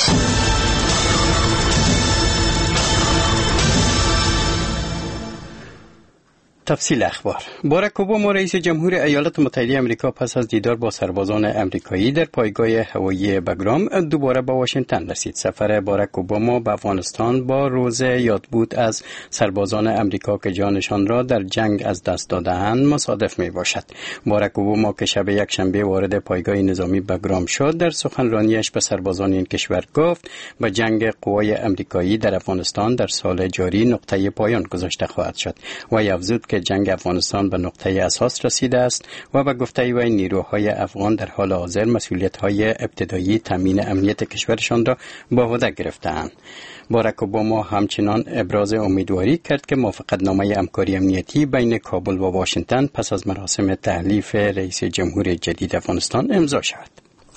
تفصیل اخبار. باراک اوباما رئیس جمهور ایالات متحده آمریکا پس از دیدار با سربازان آمریکایی در پایگاه هوایی بگرام دوباره به واشنگتن رسید. سفر باراک اوباما به افغانستان با روز یادبود از سربازان آمریکا که جانشان را در جنگ از دست داده‌اند مصادف می باشد. باراک اوباما که شب یکشنبه وارد پایگاه نظامی بگرام شد در سخنرانیش به سربازان این کشور گفت به جنگ قوای آمریکایی در افغانستان در سال جاری نقطه پایان گذاشته خواهد شد و افزود که جنگ افغانستان به نقطه اساس رسیده است و به گفته وی نیروهای افغان در حال حاضر مسئولیت‌های ابتدایی تامین امنیت کشورشان را به عهده گرفته‌اند. باراک اوباما همچنان ابراز امیدواری کرد که موافقتنامه همکاری امنیتی بین کابل و واشنگتن پس از مراسم تحلیف رئیس جمهور جدید افغانستان امضا شود.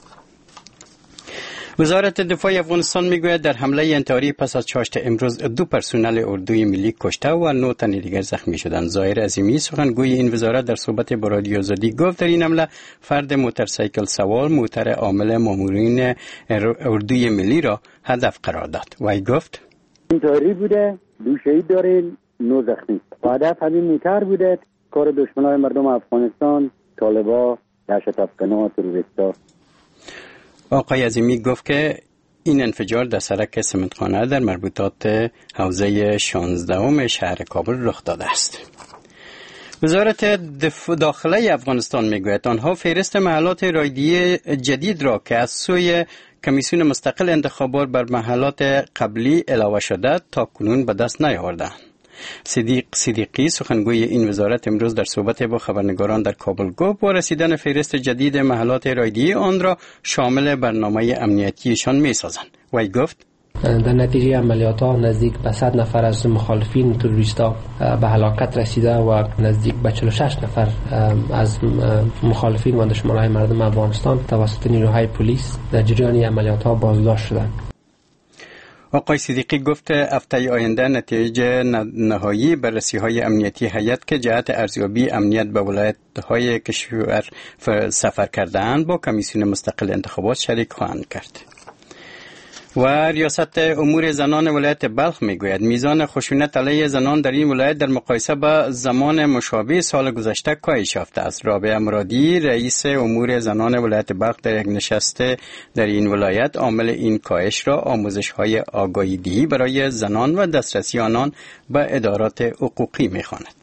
وزارت دفاع افغانستان میگوید در حمله انتحاری پس از چاشت امروز 2 پرسنل اردوی ملی کشته و 9 تن دیگر زخمی شدند. ظاهر عظیمی سخنگوی این وزارت در صحبت با رادیو آزادی گفت در این حمله فرد موتورسیکل سوار موتر عامل مامورین اردوی ملی را هدف قرار داد. وی گفت انتحاری بوده، 2 شهید داریم، 9 زخمی. هدف همین موتر بوده، کار دشمنان مردم افغانستان، طالبان، دهشت افکنان، تروریستا. آقای عظیمی گفت که این انفجار در سرک سمنتخانه در مربوطات حوزه 16 شهر کابل رخ داده است. وزارت داخله افغانستان میگوید آنها فهرست محلات رایدی جدید را که از سوی کمیسیون مستقل انتخابات بر محلات قبلی علاوه شده تا کنون به دست نیاوردند. صدیقی سخنگوی این وزارت امروز در صحبت با خبرنگاران در کابل گفت با رسیدن فهرست جدید محلات رایدی آن را شامل برنامه امنیتیشان می‌سازند. وی گفت در نتیجه عملیات ها نزدیک به 100 نفر از مخالفین تروریستا به هلاکت رسیده و نزدیک به 46 نفر از مخالفین و دشمنان مردم افغانستان توسط نیروهای پلیس در جریان عملیات ها بازداشت شدند. آقای صدیقی گفت هفته آینده نتیجه نهایی بررسی‌های امنیتی هیئت که جهت ارزیابی امنیت به ولایت‌های کشور سفر کرده‌اند با کمیسیون مستقل انتخابات شریک خواهند کرد. و ریاست امور زنان ولایت بلخ میگوید میزان خشونت علیه زنان در این ولایت در مقایسه با زمان مشابه سال گذشته کاهش یافته است. رابعه مرادی رئیس امور زنان ولایت بلخ در یک نشست در این ولایت عامل این کاهش را آموزش‌های آگاهی‌دهی برای زنان و دسترسی آنان به ادارات حقوقی می‌خواند.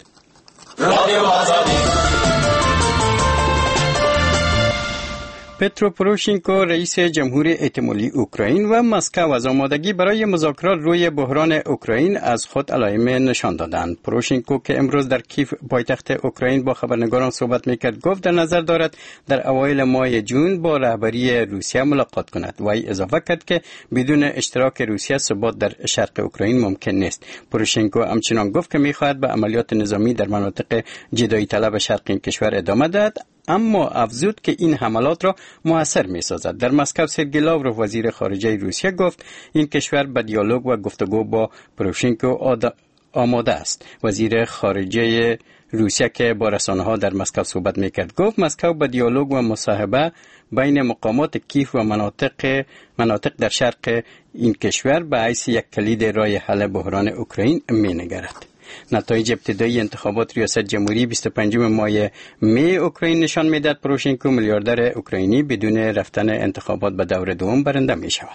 پترو پوروشنکو رئیس جمهور احتمالی اوکراین و مسکو از آمادگی برای مذاکرات روی بحران اوکراین از خود علائم نشان دادند. پوروشنکو که امروز در کیف پایتخت اوکراین با خبرنگاران صحبت میکرد گفت در نظر دارد در اوایل ماه جون با رهبری روسیه ملاقات کند. وی اضافه کرد که بدون اشتراک روسیه ثبات در شرق اوکراین ممکن نیست. پوروشنکو همچنان گفت که میخواهد به عملیات نظامی در مناطق جدایی طلب شرق این کشور ادامه دهد، اما افزود که این حملات را موثر می‌سازد. در مسکو سرگئی لاوروف وزیر خارجه روسیه گفت این کشور به دیالوگ و گفتگو با پوروشنکو آماده است. وزیر خارجه روسیه که با رسانه‌ها در مسکو صحبت می‌کرد گفت مسکو به دیالوگ و مصاحبه بین مقامات کیف و مناطق در شرق این کشور به حیث یک کلید راه حل بحران اوکراین می‌نگرد. نتایج ابتدایی انتخابات ریاست جمهوری 25 ماه می اوکراین نشان میدهد پروشنکو میلیاردر اوکراینی بدون رفتن انتخابات به دور دوم برنده می شود.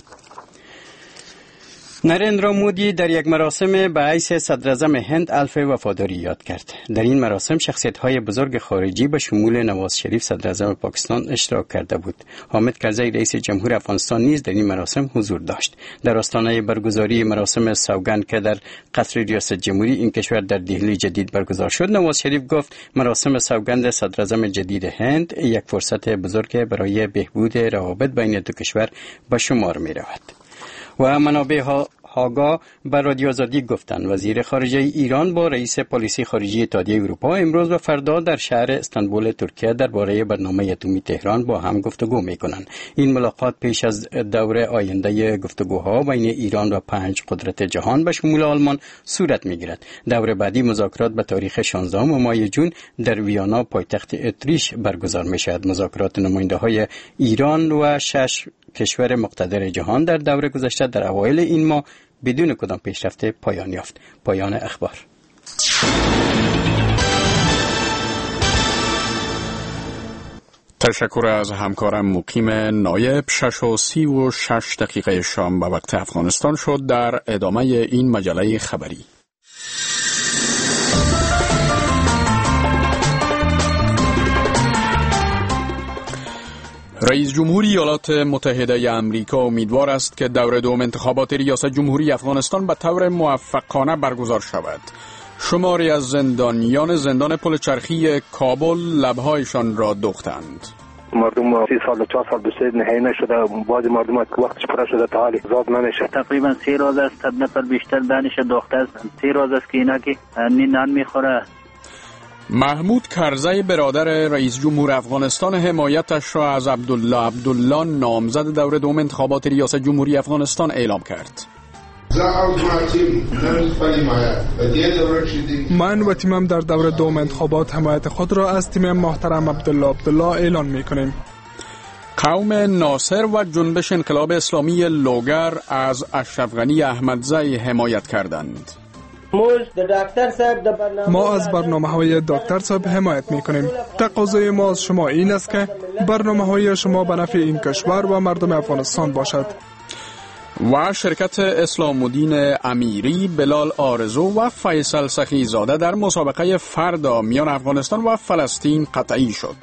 نریندرا مودی در یک مراسم به حیث صدراعظم هند الف وفاداری یاد کرد. در این مراسم شخصیت‌های بزرگ خارجی به شمول نواز شریف صدراعظم پاکستان اشتراک کرده بود. حامد کرزی رئیس جمهور افغانستان نیز در این مراسم حضور داشت. در آستانه برگزاری مراسم سوگند که در قصر ریاست جمهوری این کشور در دهلی جدید برگزار شد، نواز شریف گفت مراسم سوگند صدراعظم جدید هند یک فرصت بزرگ برای بهبود روابط بین دو کشور به شمار می‌رود. و منابع هاگا بر رادیو آزادی گفتند وزیر خارجه ایران با رئیس پالیسی خارجی اتحادیه اروپا امروز و فردا در شهر استانبول ترکیه درباره برنامه اتمی تهران با هم گفتگو می‌کنند. این ملاقات پیش از دور آینده گفتگوها بین ایران و 5 قدرت جهان به شمول آلمان صورت می‌گیرد. دور بعدی مذاکرات به تاریخ 16 ماه جون در ویانا پایتخت اتریش برگزار می‌شود. مذاکرات نماینده‌های ایران و 6 کشور مقتدر جهان در دوره گذشته در اوایل این ماه بدون کدام پیشرفت پایان یافت. پایان اخبار. تشکر از همکارم مقیم نایب. 6:36 شام به وقت افغانستان شد. در ادامه این مجله خبری رئیس جمهوری ایالات متحده آمریکا امیدوار است که دور دوم انتخابات ریاست جمهوری افغانستان به طور موفقانه برگزار شود. شماری از زندانیان زندان پل چرخی کابل لب‌هایشان را دوختند. مردم 30 سال و 4 سال بسید نهایی نشده، بعضی مردم که وقتش پره شده تا حالی زاد نمیشه. تقریبا 3 روز است، نفر بیشتر دانش دوخته است. 3 روز است که اینا که نان میخوره. محمود کرزی برادر رئیس جمهور افغانستان حمایتش را از عبدالله نامزد دور دوم انتخابات ریاست جمهوری افغانستان اعلام کرد. من و تیمم در دور دوم انتخابات حمایت خود را از تیم محترم عبدالله اعلان می‌کنیم. قوم ناصر و جنبش انقلاب اسلامی لوگر از اشرف غنی احمدزی حمایت کردند. ما از برنامه‌های دکتر صاحب حمایت می‌کنیم. تقاضای ما از شما این است که برنامه‌های شما به نفع این کشور و مردم افغانستان باشد. و شرکت اسلام الدین امیری، بلال آرزو و فیصل سخیزاده در مسابقه فردا میان افغانستان و فلسطین قطعی شد.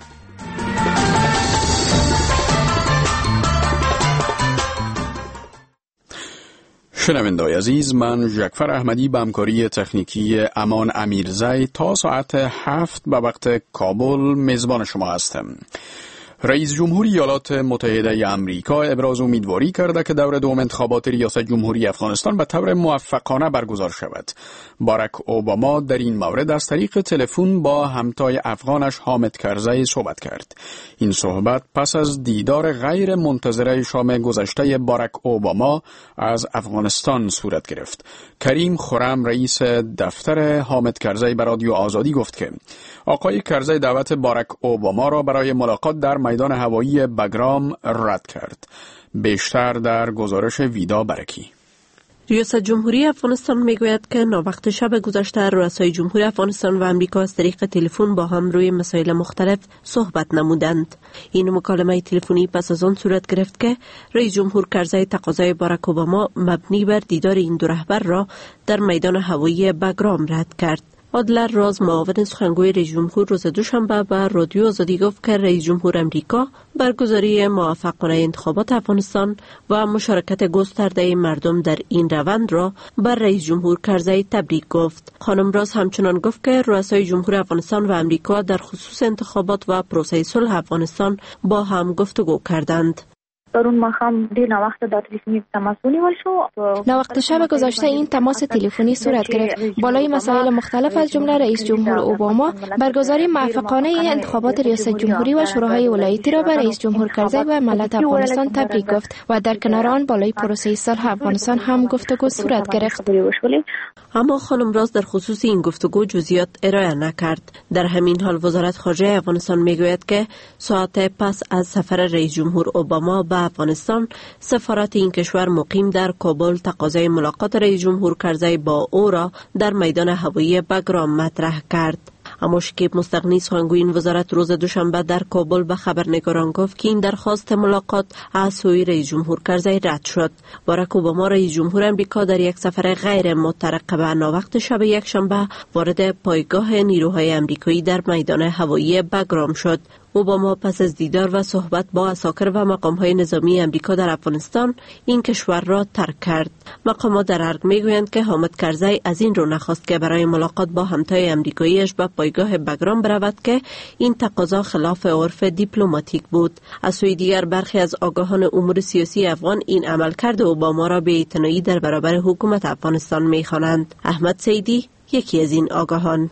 شنوندگان عزیز، من ژکفر احمدی به همکاری تکنیکی امان امیرزی تا ساعت 7 به وقت کابل میزبان شما هستم. رئیس جمهوری ایالات متحده آمریکا ابراز امیدواری کرده که دور دوم انتخابات ریاست جمهوری افغانستان به طور موفقانه برگزار شود. باراک اوباما در این مورد از طریق تلفن با همتای افغانش حامد کرزی صحبت کرد. این صحبت پس از دیدار غیر منتظره شام گذشته باراک اوباما از افغانستان صورت گرفت. کریم خرم رئیس دفتر حامد کرزی به رادیو آزادی گفت که آقای کرزی دعوت باراک اوباما را برای ملاقات در میدان هوایی بگرام رد کرد. بیشتر در گزارش ویدا برکی. ریاست جمهوری افغانستان میگوید که ناوقت شب گذشته رؤسای جمهور افغانستان و امریکا از طریق تلفن با هم روی مسائل مختلف صحبت نمودند. این مکالمه تلفنی پس از آن صورت گرفت که رئیس جمهور کرزی تقاضای باراک اوباما مبنی بر دیدار این دو رهبر را در میدان هوایی بگرام رد کرد. عادل راز، معاون سخنگوی رئیس جمهور، روز دوشنبه به رادیو آزادی گفت که رئیس جمهور امریکا برگزاری موفقانه انتخابات افغانستان و مشارکت گسترده مردم در این روند را بر رئیس جمهور کرزی تبریک گفت. خانم راز همچنان گفت که رؤسای جمهور افغانستان و امریکا در خصوص انتخابات و پروسه صلح افغانستان با هم گفتگو کردند. ناوقت شب گذشته این تماس تلفنی صورت گرفت. بالای مسائل مختلف از جمله رئیس جمهور اوباما برگزاری موفقانه انتخابات ریاست جمهوری و شوراهای ولایتی را به رئیس جمهور کرزی و ملت افغانستان تبریک گفت و در کنار آن بالای پروسه صلح افغانستان هم گفتگو صورت گرفت. اما خانم راز در خصوص این گفتگو جزئیات ارائه نکرد. در همین حال وزارت خارجه افغانستان میگوید که ساعت پس از سفر رئیس جمهور اوباما به افغانستان، سفارت این کشور مقیم در کابل تقاضای ملاقات رئیس جمهور کرزی با او را در میدان هوایی بگرام مطرح کرد. اما شکیب مستغنی سخنگوی این وزارت روز دوشنبه در کابل به خبرنگاران گفت که این درخواست ملاقات از سوی رئیس جمهور کرزی رد شد. باراک اوباما رئیس جمهور امریکا در یک سفر غیر مترقبه ناوقت شب یکشنبه وارد پایگاه نیروهای امریکایی در میدان هوایی بگرام شد. اوباما پس از دیدار و صحبت با عساکر و مقام‌های نظامی امریکا در افغانستان این کشور را ترک کرد. مقامات در ارگ میگویند که حامد کرزی از این رو نخواست که برای ملاقات با همتای امریکاییش به پایگاه بگرام برود که این تقاضا خلاف عرف دیپلماتیک بود. از سوی دیگر برخی از آگاهان امور سیاسی افغان این عملکرد اوباما را بی‌اعتنایی در برابر حکومت افغانستان می‌خوانند. احمد سیدی یکی از این آگاهان: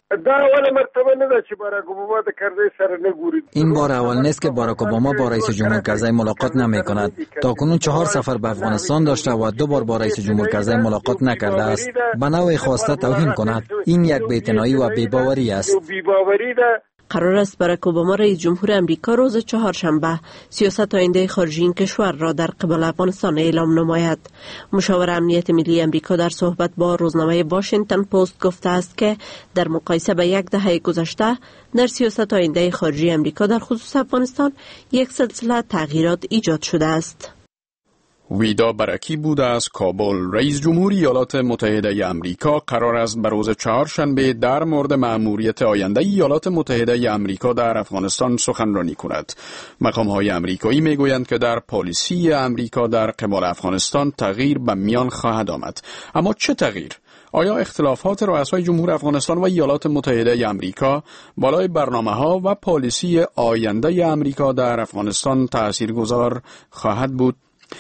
این بار اول نیست که باراک اوباما با رئیس جمهور کرزی ملاقات نمی کند. تاکنون 4 سفر به افغانستان داشته و 2 بار با رئیس جمهور کرزی ملاقات نکرده است. به نوعی خواسته توهین کند. این یک بی‌اعتنایی و بی‌باوری است. قرار است باراک اوباما رئیس جمهور امریکا روز چهارشنبه سیاست آینده خارجی این کشور را در قبال افغانستان اعلام نماید. مشاور امنیت ملی امریکا در صحبت با روزنامه واشنگتن پست گفته است که در مقایسه به 10 دهه گذشته در سیاست آینده خارجی امریکا در خصوص افغانستان یک سلسله تغییرات ایجاد شده است. ویدا برکی بود از کابل. رئیس جمهور ایالات متحده امریکا قرار است به روز چهارشنبه در مورد مأموریت آینده ایالات متحده امریکا در افغانستان سخنرانی کند. مقام‌های امریکایی میگویند که در پالیسی امریکا در قبال افغانستان تغییر به میان خواهد آمد. اما چه تغییر؟ آیا اختلافات رؤسای جمهور افغانستان و ایالات متحده امریکا بالای برنامه‌ها و پالیسی آینده امریکا در افغانستان تاثیرگذار خواهد بود؟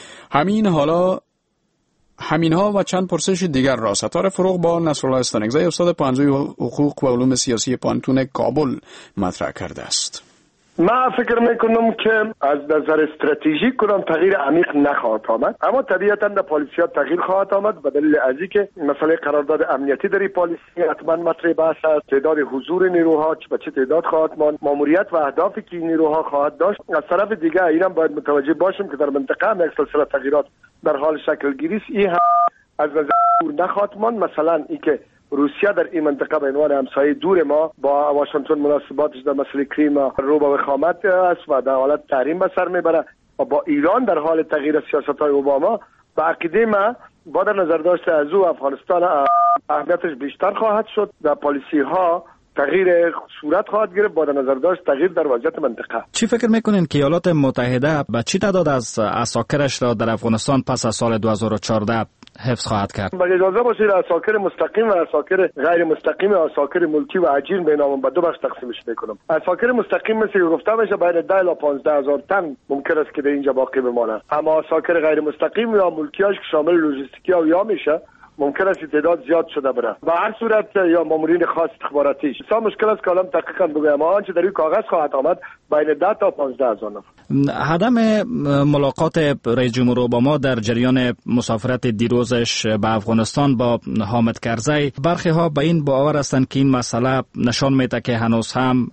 همینها و چند پرسش دیگر را ستاره فروغ با نصرالله استانکزی استاد پانزوی حقوق و علوم سیاسی پانتون کابل مطرح کرده است. من فکر میکنم که از نظر استراتژیک کنم تغییر عمیق نخواهد آمد، اما طبیعتاً در پالیسیات تغییر خواهد آمد به دلیل از اینکه مسئله قرارداد امنیتی در این پالیسی حتما مطرح بحث است. تعداد حضور نیروها به چه تعداد خواهد ماند، ماموریت و اهدافی که نیروها خواهد داشت. از طرف دیگه اینم باید متوجه باشیم که در منطقه هم یک سلسله تغییرات در حال شکل گیری است. این هم از نظر دور نخواهد ماند. مثلا اینکه روسیه در این منطقه به عنوان همسایه دور ما با واشنگتن مناسباتش در مسئله کریم رو به وخامت است و در حالت تحریم به سر میبره و با ایران در حال تغییر سیاست‌های اوباما به عقیده ما با در نظر داشته از او افغانستان اهمیتش بیشتر خواهد شد. در پالیسی ها تغییر صورت خواهد گرفت با در نظر داشت تغییر در وضعیت منطقه. چی فکر میکنین که ایالات متحده به چی تعداد از عساکرش را در افغانستان پس از سال 2014 حفظ خواهد کرد؟ با اجازه باشید عساکر مستقیم و عساکر غیر مستقیم، عساکر ملکی و اجیر به نام به 2 بخش تقسیمش میکنم. عساکر مستقیم مثل گفته میشه بین 10 الی 15 هزار تن ممکن است که در اینجا باقی بمانه، اما عساکر غیر مستقیم یا ملکیاش که شامل لوجستیکی و یا میشه ممکن است تعداد زیاد شده بره. به هر صورت یا مامورین خاص استخباراتیش بسیار مشکل است که الان تحقیقاً بگویم، اما آنچه در این کاغذ خواهد آمد بین 10 تا 15 هزار نفر. عدم ملاقات رئیس جمهور اوباما در جریان مسافرت دیروزش به افغانستان با حامد کرزی، برخی ها به این باور هستند که این مسئله نشان میده که هنوز هم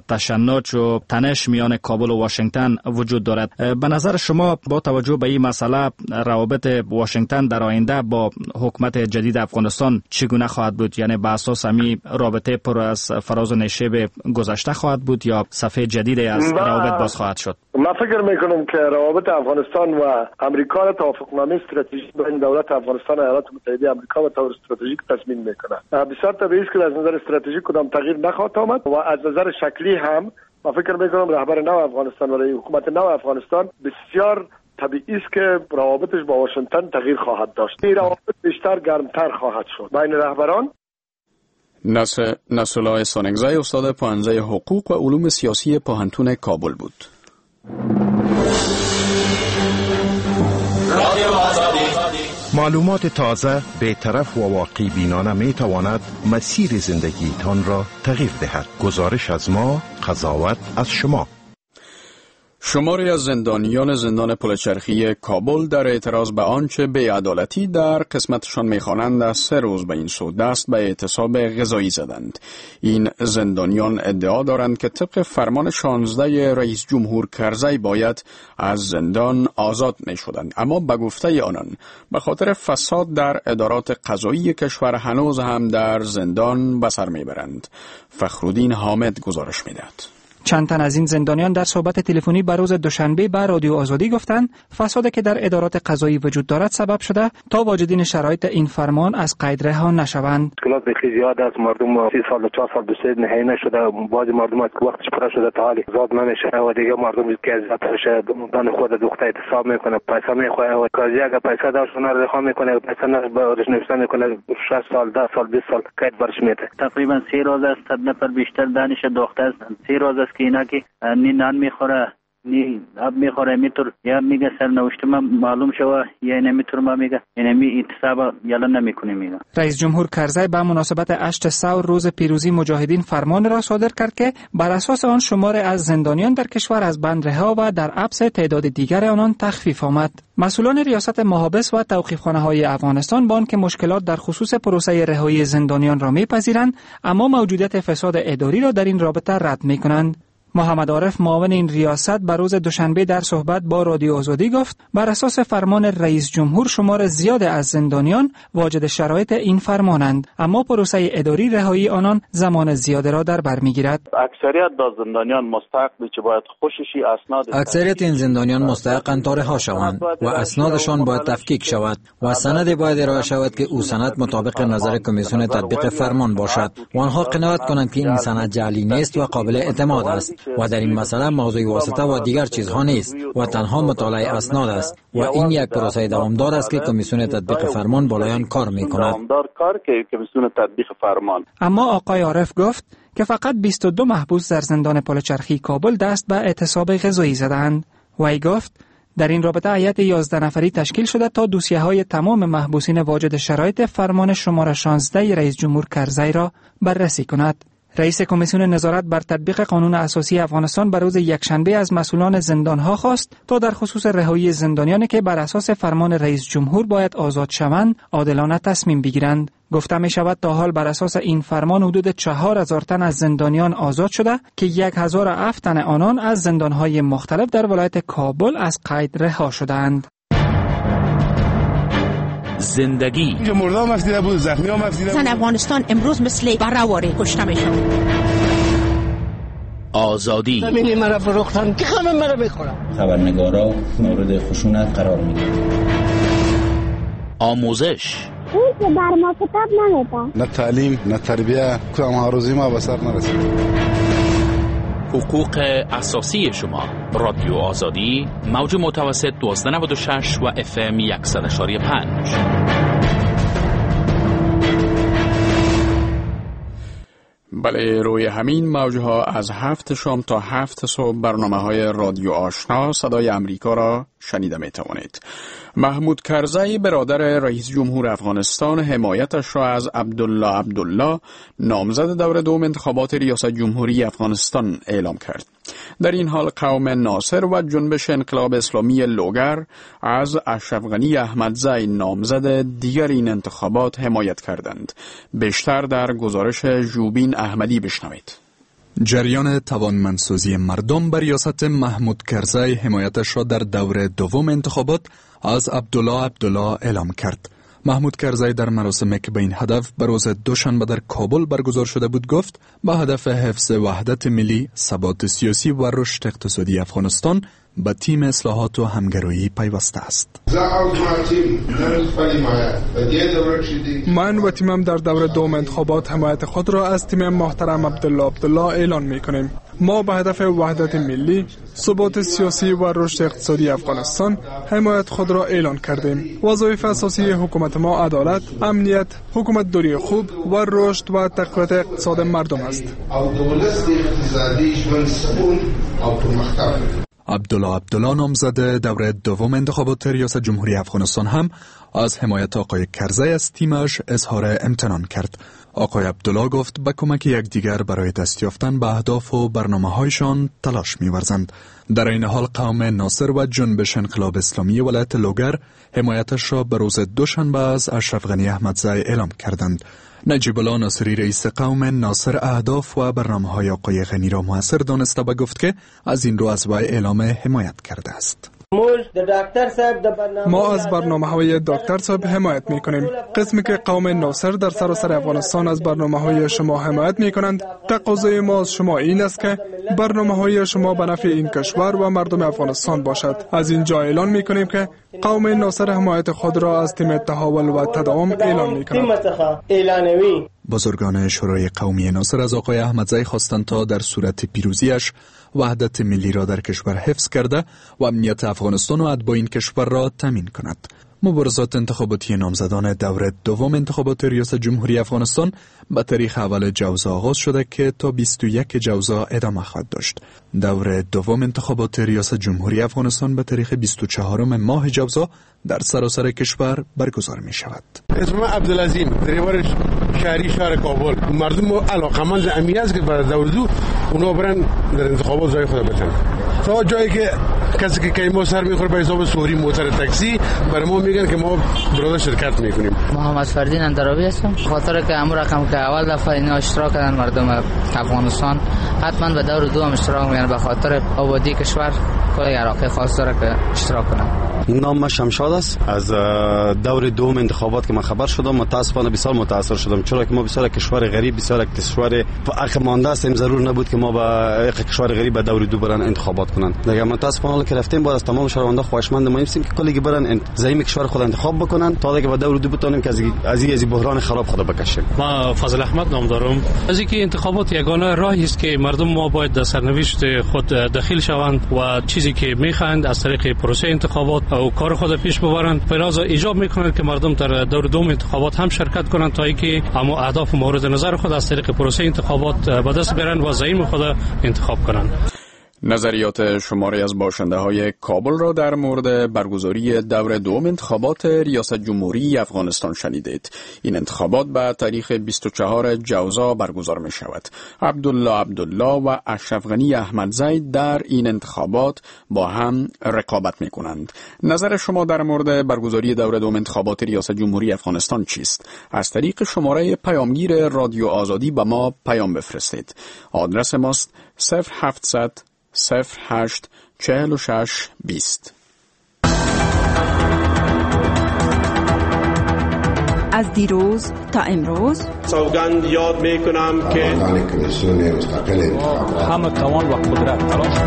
تشنج و تنش میان کابل و واشنگتن وجود دارد. به نظر شما با توجه به این مسئله روابط واشنگتن در آینده با حکومت جدید افغانستان چگونه خواهد بود؟ یعنی به اساس همین رابطه پر از فراز و نشیب گذشته خواهد بود یا صفحه جدیدی از روابط باز خواهد شد؟ من فکر میکنم که روابط افغانستان و امریکا را توافقنامه استراتژیک بین دولت افغانستان و ایالات متحده آمریکا و طور استراتژیک تصمیم میکنه. بسیار طبیعی است که از نظر استراتژیک کدام تغییر نخواهد آمد و از نظر شکلی هم من فکر میکنم رهبر نو افغانستان و حکومت نو افغانستان بسیار طبیعی است که روابطش با واشنگتن تغییر خواهد داشت. این روابط بیشتر گرمتر خواهد شد بین رهبران. نصرالله استانکزی استاد پانزه حقوق و علوم سیاسی پانتون کابل بود. معلومات تازه، بی‌طرف و واقع بینانه می تواند مسیر زندگی تان را تغییر دهد. گزارش از ما، قضاوت از شما. شماری از زندانیان زندان پلچرخی کابل در اعتراض به آنچه بی‌عدالتی در قسمتشان می‌خوانند از 3 روز به این سو دست به اعتصاب غذایی زدند. این زندانیان ادعا دارند که طبق فرمان 16 رئیس جمهور کرزی باید از زندان آزاد می‌شدند، اما به گفته آنان به خاطر فساد در ادارات قضایی کشور هنوز هم در زندان به سر می‌برند. فخرالدین حامد گزارش می‌دهد. چند تن از این زندانیان در صحبت تلفنی به روز دوشنبه به رادیو آزادی گفتند فسادی که در ادارات قضایی وجود دارد سبب شده تا واجدین شرایط این فرمان از قید رها نشوند. مشکلات بسیار زیاد است. مردم 30 سال و 4 سال دوسته نهایی نشده. بعضی مردم از وقتش پر شده تا حالی زاد نمیشه و دیگه مردم که عزت بشه دان خود دختر اعتصاب میکنه، پیسه میخواد و قاضی اگه پیسه داشت اون رو رها میکنه، پیسه نه برش نوشته میکنه، 6 سال 10 سال 20 سال قید برش میده. تقریبا 3 روز است نفر بیشتر دانش دختر 3 روز است که اینا که نی نان میخوره نی آب میخوره میتور یا میگه سرنوشت ما معلوم شوه یا نمیتور ما میگه اینمی اعتصاب یلا نمیکنه میگه. رئیس جمهور کرزی به مناسبت 8 ثور روز پیروزی مجاهدین فرمان را صادر کرد که بر اساس آن شمار از زندانیان در کشور از بند رها و در عبس تعداد دیگر آنان تخفیف آمد. مسئولان ریاست محابس و توقیفخانه‌های افغانستان با آنکه مشکلات در خصوص پروسه رهایی زندانیان را میپذیرند، اما موجودیت فساد اداری را در این رابطه رد میکنند. محمد عارف معاون این ریاست بر روز دوشنبه در صحبت با رادیو آزادی گفت بر اساس فرمان رئیس جمهور شمار زیاد از زندانیان واجد شرایط این فرمانند، اما پروسه اداری رهایی آنان زمان زیاده را در بر میگیرد. اکثریت از زندانیان مستحق که باید خوششی اسناد اکثریت این زندانیان مستحقاً تا رها شوند و اسنادشان باید تفکیک شود و سند باید ارائه شود که او سند مطابق نظر کمیسیون تطبیق فرمان باشد و آنها قناعت کنند که این سند جعلی نیست و قابل اعتماد است و در این مسئله موضوع واسطه و دیگر چیزها نیست و تنها مطالعه اسناد است و این یک پروسه دوامدار است که کمیسیون تطبیق فرمان بالایان کار می‌کند. اما آقای عارف گفت که فقط 22 محبوس در زندان پلچرخی کابل دست به اعتصاب غذایی زدند. وی گفت در این رابطه هیئت 11 نفری تشکیل شده تا دوسیه‌های تمام محبوسین واجد شرایط فرمان شماره 16 رئیس جمهور کرزی را بررسی کند. رئیس کمیسیون نظارت بر تطبیق قانون اساسی افغانستان بر روز یکشنبه از مسئولان زندانها خواست تا در خصوص رهایی زندانیانی که بر اساس فرمان رئیس جمهور باید آزاد شوند عادلانه تصمیم بگیرند. گفته می شود تا حال بر اساس این فرمان حدود 4000 تن از زندانیان آزاد شده که 1007 تن آنان از زندانهای مختلف در ولایت کابل از قید رها شدند. زندگی مردم مفیده بود، زخمی ها مفیده بود. زن افغانستان امروز مثل برهواره کشته میشن. آزادی زمینی مرا فروختن که همه مرا بخورم. خبرنگارا مورد خشونت قرار میگیرن. آموزش اون که بر ما کتاب نمیده. نه تعلیم نه تربیه کدام هاروزی ما به سر نرسید. حقوق اساسی شما. رادیو آزادی موج متوسط 1296 و FM 100.5. بله، روی همین موجها از 7 شام تا 7 صبح برنامه‌های رادیو آشنا صدای امریکا را شنیده می توانید. محمود کرزی برادر رئیس جمهور افغانستان حمایتش را از عبدالله نامزد دور دوم انتخابات ریاست جمهوری افغانستان اعلام کرد. در این حال قوم ناصر و جنبش انقلاب اسلامی لوگر از اشرف غنی احمدزی نامزد دیگر این انتخابات حمایت کردند. بیشتر در گزارش ژوبین احمدی بشنوید. جریان توانمندسازی مردم بر ریاست محمود کرزی حمایتش را در دور دوم انتخابات از عبدالله اعلام کرد. محمود کرزی در مراسمی که به این هدف به روز دوشنبه در کابل برگزار شده بود گفت به هدف حفظ وحدت ملی، ثبات سیاسی و رشد اقتصادی افغانستان به تیم اصلاحات و همگرایی پیوسته است. من و تیمم در دور دوم انتخابات حمایت خود را از تیم محترم عبدالله اعلان می‌کنیم. ما به هدف وحدت ملی، ثبات سیاسی و رشد اقتصادی افغانستان حمایت خود را اعلان کردیم. وظایف اساسی حکومت ما عدالت، امنیت، حکومت داری خوب و رشد و تقویت اقتصاد مردم است. عبدالله نامزد دور دوم انتخابات ریاست جمهوری افغانستان هم از حمایت آقای کرزی از تیمش اظهار امتنان کرد. آقای عبدالله گفت به کمک یکدیگر برای دست یافتن به اهداف و برنامه‌هایشان تلاش می‌ورزند. در این حال قوم ناصر و جنبش انقلاب اسلامی ولایت لوگر حمایتش را به روز دوشنبه از اشرف غنی احمدزی اعلام کردند. نجیب الله ناصری رئیس قوم ناصر اهداف و برنامه‌های آقای غنی را موثر دانسته و گفت که از این رو از وی اعلام حمایت کرده است. ما از برنامه‌های دکتر صاحب حمایت می‌کنیم. قسمی که قوم ناصر در سراسر افغانستان از برنامه‌های شما حمایت می‌کنند، تقاضای ما از شما این است که برنامه‌های شما به نفع این کشور و مردم افغانستان باشد. از اینجا اعلان می‌کنیم که قوم ناصر حمایت خود را از تیم تحول و تداوم اعلان می‌کند. بزرگان شورای قومی ناصر از آقای احمدزی خواستند تا در صورت پیروزیش وحدت ملی را در کشور حفظ کرده و امنیت افغانستان و اتباع این کشور را تامین کند. مبارزات انتخاباتی نامزدان دور دوم انتخابات ریاست جمهوری افغانستان به تاریخ اول جوزا آغاز شده که تا 21 جوزا ادامه خواهد داشت. دور دوم انتخابات ریاست جمهوری افغانستان به تاریخ 24 ماه جوزا در سراسر کشور برگزار می شود. اسمم عبدالعظیم، دریور شهری شهر کابل. مردم علاقمند امنیت است که برای دور دو اونا برن در انتخابات جای خود بتن. تا جایی که کسی که کیما سر میخوره به حساب سوری موتور تاکسی برای ما میگن که ما برای شرکت میکنیم. محمد فردین اندرابی هستم. خاطر که امر رقم که اول دفعه اینا اشتراک کردن مردم افغانستان حتما به دور دو هم اشتراک میکنن به خاطر آبادی کشور. کل عراقی خاص داره که اشتراک کنن. نام شمشاد است. از دور دوم انتخابات که من خبر شدم متاسفانه بسیار متاثر شدم، چرا که ما بسیار کشور غریب، بسیار کشور عقب مانده هستیم. ضرور نبود که ما با کشور غریب به دور دو برن انتخابات کنن. دیگه متاسفانه که رفتیم باز تمام شهروندا خواهشمند ما هستیم که کلی برن زمین کشور خود انتخاب بکنن تا دیگه به دور دو بتونیم که از بحران خراب خود بکشیم. ما فضل احمد نام دارم. از اینکه انتخابات یگانه راهی است که مردم ما باید در سرنوشت خود دخیل شوند و چیزی که میخواهند از طریق پروسه انتخابات او کار خود پیش ببرند. فلازا ایجاب میکنند که مردم در دور دوم انتخابات هم شرکت کنند تا اینکه اما اهداف مورد نظر خود از طریق پروسه انتخابات به دست بیارند و زعیم خود انتخاب کنند. نظریات شماری از باشنده های کابل را در مورد برگزاری دور دوم انتخابات ریاست جمهوری افغانستان شنیدید. این انتخابات به تاریخ 24 جوزا برگزار می شود. عبدالله و اشرف غنی احمدزی در این انتخابات با هم رقابت می کنند. نظر شما در مورد برگزاری دور دوم انتخابات ریاست جمهوری افغانستان چیست؟ از طریق شماره پیامگیر رادیو آزادی به ما پیام بفرستید. آدرس ماست 0700 08 46 20. از دیروز تا امروز سوگند یاد می کنم که همه توان و قدرت تلاش.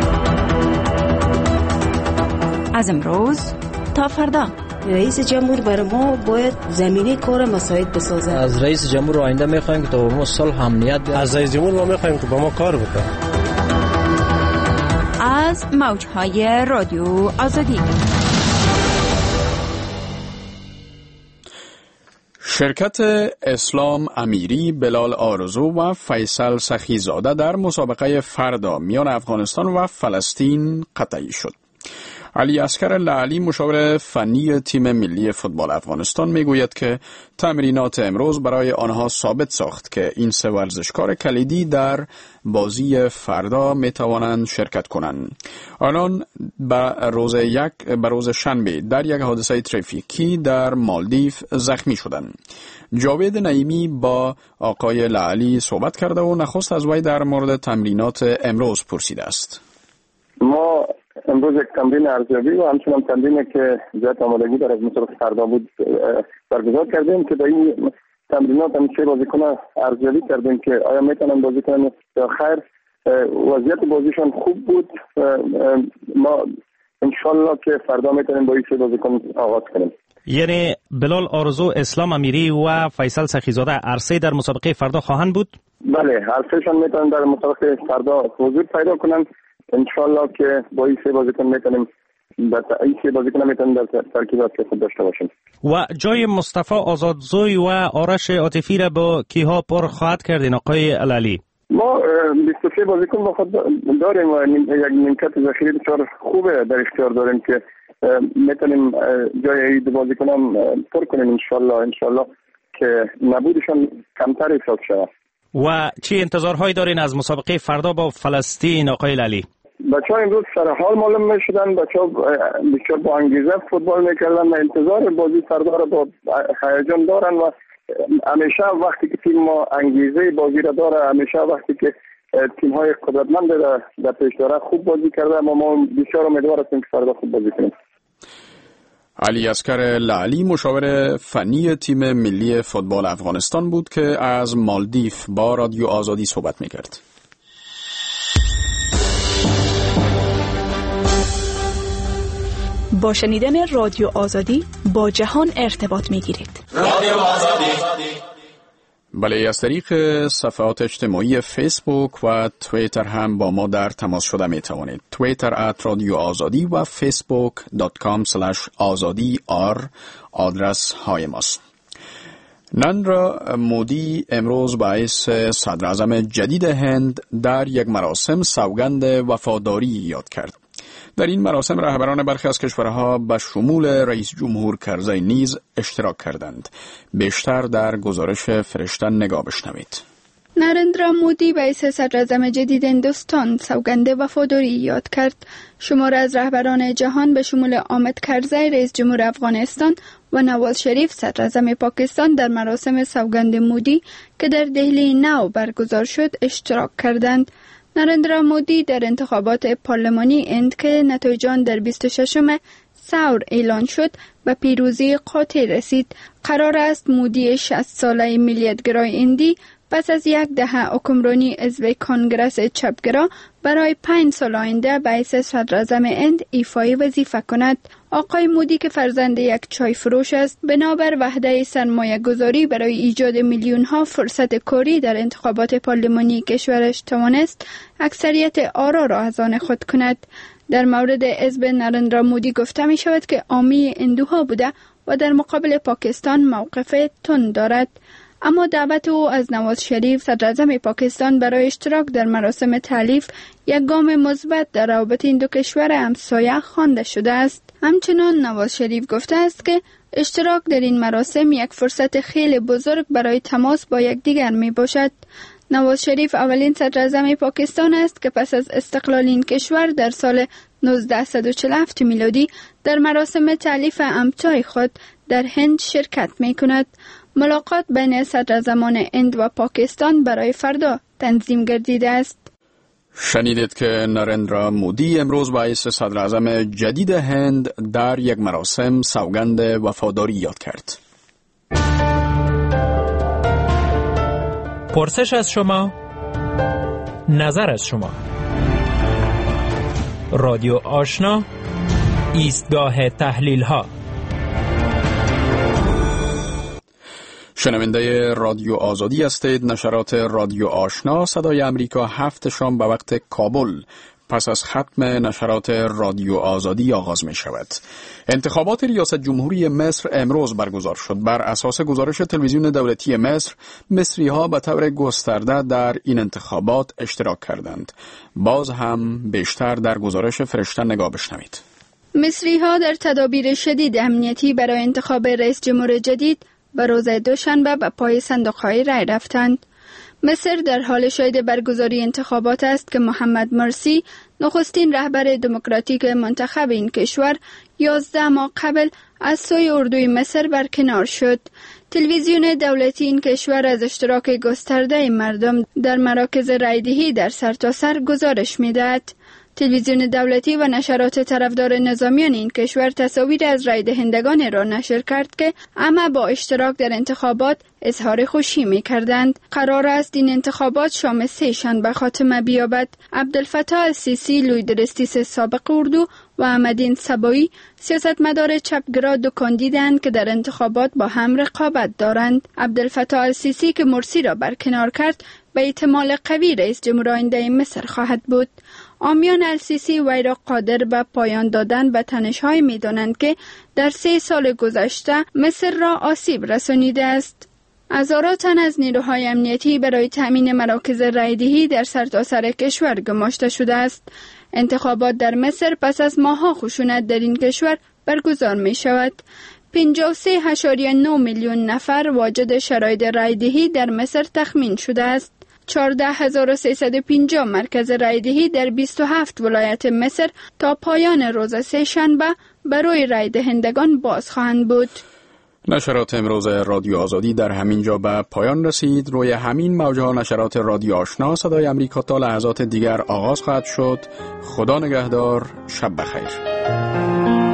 از امروز تا فردا رئیس جمهور برای ما باید زمینه کار مساعد بسازه. از رئیس جمهور آینده میخوایم که تا ما صلح امنیت بیاره. از رئیس جمهور ما میخوایم که با ما کار بکنه. از موجهای رادیو آزادی. شرکت اسلام امیری، بلال آرزو و فیصل سخیزاده در مسابقه فردا میان افغانستان و فلسطین قطعی شد. علی اصغر لعلی مشاور فنی تیم ملی فوتبال افغانستان میگوید که تمرینات امروز برای آنها ثابت ساخت که این سه ورزشکار کلیدی در بازی فردا میتوانند شرکت کنند. آنان به روز شنبه در یک حادثه ترافیکی در مالدیف زخمی شدند. جاوید نعیمی با آقای لعلی صحبت کرده و نخست از وی در مورد تمرینات امروز پرسیده است. ما امروز یک تمرین ارزیابی و همچنان تمرینی که جهت آمادگی برای مسابقه فردا بود برگزار کردیم که در این تمرینات هم سه بازیکن ارزیابی کردیم که آیا میتونن بازی کنن یا خیر. وضعیت بازیشون خوب بود. ما انشالله که فردا میتونیم با این سه بازیکن آغاز کنیم. یعنی بلال آرزو، اسلام امیری و فیصل سخیزاده هر در مسابقه فردا خواهند بود؟ بله، هر سهشون میتونن در مسابقه فردا حضور پیدا کنن. انشالله که با این سه بازیکن میتونیم در ترکیب خود داشته باشیم. و جای مصطفی آزادزوی و آرش عاطفی را با کیها پر خواهد کردین آقای علالی؟ ما 23 بازیکن با خود داریم و یک نیمکت ذخیره بسیار خوبه در اختیار داریم که میتونیم جای این بازیکن هم پر کنیم انشالله که نبودشان کمتر حساب شود. و چی انتظارهایی دارین از مسابقه فردا با فلسطین آقای لالی؟ بچه‌ها امروز سر حال معلوم میشدن، بچه‌ها بسیار با انگیزه فوتبال میکردن و انتظار بازی فردا را با هیجان دارن و همیشه وقتی که تیم ما انگیزه بازی را داره، همیشه وقتی که تیم‌های قدرتمند در پیش داره خوب بازی کرده، ما بسیار امیدوار هستیم که فردا خوب بازی کنیم. علی اصغر لعلی مشاور فنی تیم ملی فوتبال افغانستان بود که از مالدیف با رادیو آزادی صحبت می‌کرد. با شنیدن رادیو آزادی با جهان ارتباط می‌گیرید. رادیو آزادی. بله، از طریق صفحات اجتماعی فیسبوک و توییتر هم با ما در تماس شده می توانید. توییتر @رادیو آزادی و facebook.com/azadi آدرس های ماست. نریندرا مودی امروز باعث صدر اعظم جدید هند در یک مراسم سوگند وفاداری یاد کرد. در این مراسم رهبران برخی از کشورها به شمول رئیس جمهور کرزی نیز اشتراک کردند. بیشتر در گزارش فرشته نگاه بشنوید. نریندرا مودی باعث صدر اعظم جدید هندوستان سوگند وفاداری یاد کرد. شمار از رهبران جهان به شمول حامد کرزی رئیس جمهور افغانستان و نواز شریف صدر اعظم پاکستان در مراسم سوگند مودی که در دهلی نو برگزار شد اشتراک کردند. نریندرا مودی در انتخابات پارلمانی هند که نتایج آن در 26 سور اعلان شد به پیروزی قاطع رسید. قرار است مودی 60 ساله ملیت‌گرای هندی پس از یک دهه حکمرانی حزب کنگرس چپگرا برای 5 سال آینده باعث صدر اعظم هند ایفای وظیفه کند. آقای مودی که فرزند یک چای فروش است، بنابر وعده سرمایه گذاری برای ایجاد میلیون ها فرصت کاری در انتخابات پارلمانی کشورش توانست اکثریت آرا را از آن خود کند. در مورد حزب نریندرا مودی گفته می شود که حامی هندوها بوده و در مقابل پاکستان موقف تند دارد. اما دعوت او از نواز شریف صدر اعظم پاکستان برای اشتراک در مراسم تألیف یک گام مثبت در روابط این دو کشور همسایه خوانده شده است. همچنان نواز شریف گفته است که اشتراک در این مراسم یک فرصت خیلی بزرگ برای تماس با یکدیگر می باشد. نواز شریف اولین صدر اعظم پاکستان است که پس از استقلال این کشور در سال 1947 میلادی در مراسم تألیف همتای خود در هند شرکت می کند. ملاقات بین صدراعظمان هند و پاکستان برای فردا تنظیم گردیده است. شنیدید که نریندرا مودی امروز باعث صدر اعظم جدید هند در یک مراسم سوگند وفاداری یاد کرد. پرسش از شما، نظر از شما. رادیو آشنا، ایستگاه تحلیل ها. شنونده رادیو آزادی هستید. نشرات رادیو آشنا صدای امریکا 7 شام به وقت کابل پس از ختم نشرات رادیو آزادی آغاز می شود. انتخابات ریاست جمهوری مصر امروز برگزار شد. بر اساس گزارش تلویزیون دولتی مصر، مصری ها به طور گسترده در این انتخابات اشتراک کردند. باز هم بیشتر در گزارش فرشته نگاه بشنوید. مصری ها در تدابیر شدید امنیتی برای انتخاب رئیس جمهور جدید به روز دوشنبه به پای صندوق‌های رای رفتند. مصر در حال شاهد برگزاری انتخابات است که محمد مرسی، نخستین رهبر دموکراتیک منتخب این کشور، 11 ماه قبل از سوی اردوی مصر برکنار شد. تلویزیون دولتی این کشور از اشتراک گسترده مردم در مراکز رایدهی در سرتاسر گزارش می‌دهد. تلویزیون دولتی و نشرات طرفدار نظامیان این کشور تصاویر از رای دهندگان را نشر کرد که همه با اشتراک در انتخابات اظهار خوشی می کردند. قرار است این انتخابات شام 3 شنبه خاتمه بیابد. عبدالفتاح السیسی، لویدرستیس سابق اردو و احمدین صبایی، سیاستمدار چپگرا، دو کاندیداند که در انتخابات با هم رقابت دارند. عبدالفتاح السیسی که مرسی را برکنار کرد، به احتمال قوی رئیس جمهور آینده مصر خواهد بود. حامیان السیسی وی را قادر به پایان دادن به تنش‌های می‌دانند که در 3 سال گذشته مصر را آسیب رسانیده است. هزاران تن از نیروهای امنیتی برای تأمین مراکز رایدهی در سرتاسر کشور گماشته شده است. انتخابات در مصر پس از ماه‌ها خشونت در این کشور برگزار می‌شود. 53.9 میلیون نفر واجد شرایط رایدهی در مصر تخمین شده است. 14,350 مرکز رایدهی در 27 ولایت مصر تا پایان روز سه‌شنبه برای رای دهندگان باز خواهند بود. نشرات امروز رادیو آزادی در همین جا به پایان رسید. روی همین موج‌ها نشرات رادیو آشنا صدای امریکا تا لحظات دیگر آغاز خواهد شد. خدا نگهدار. شب بخیر.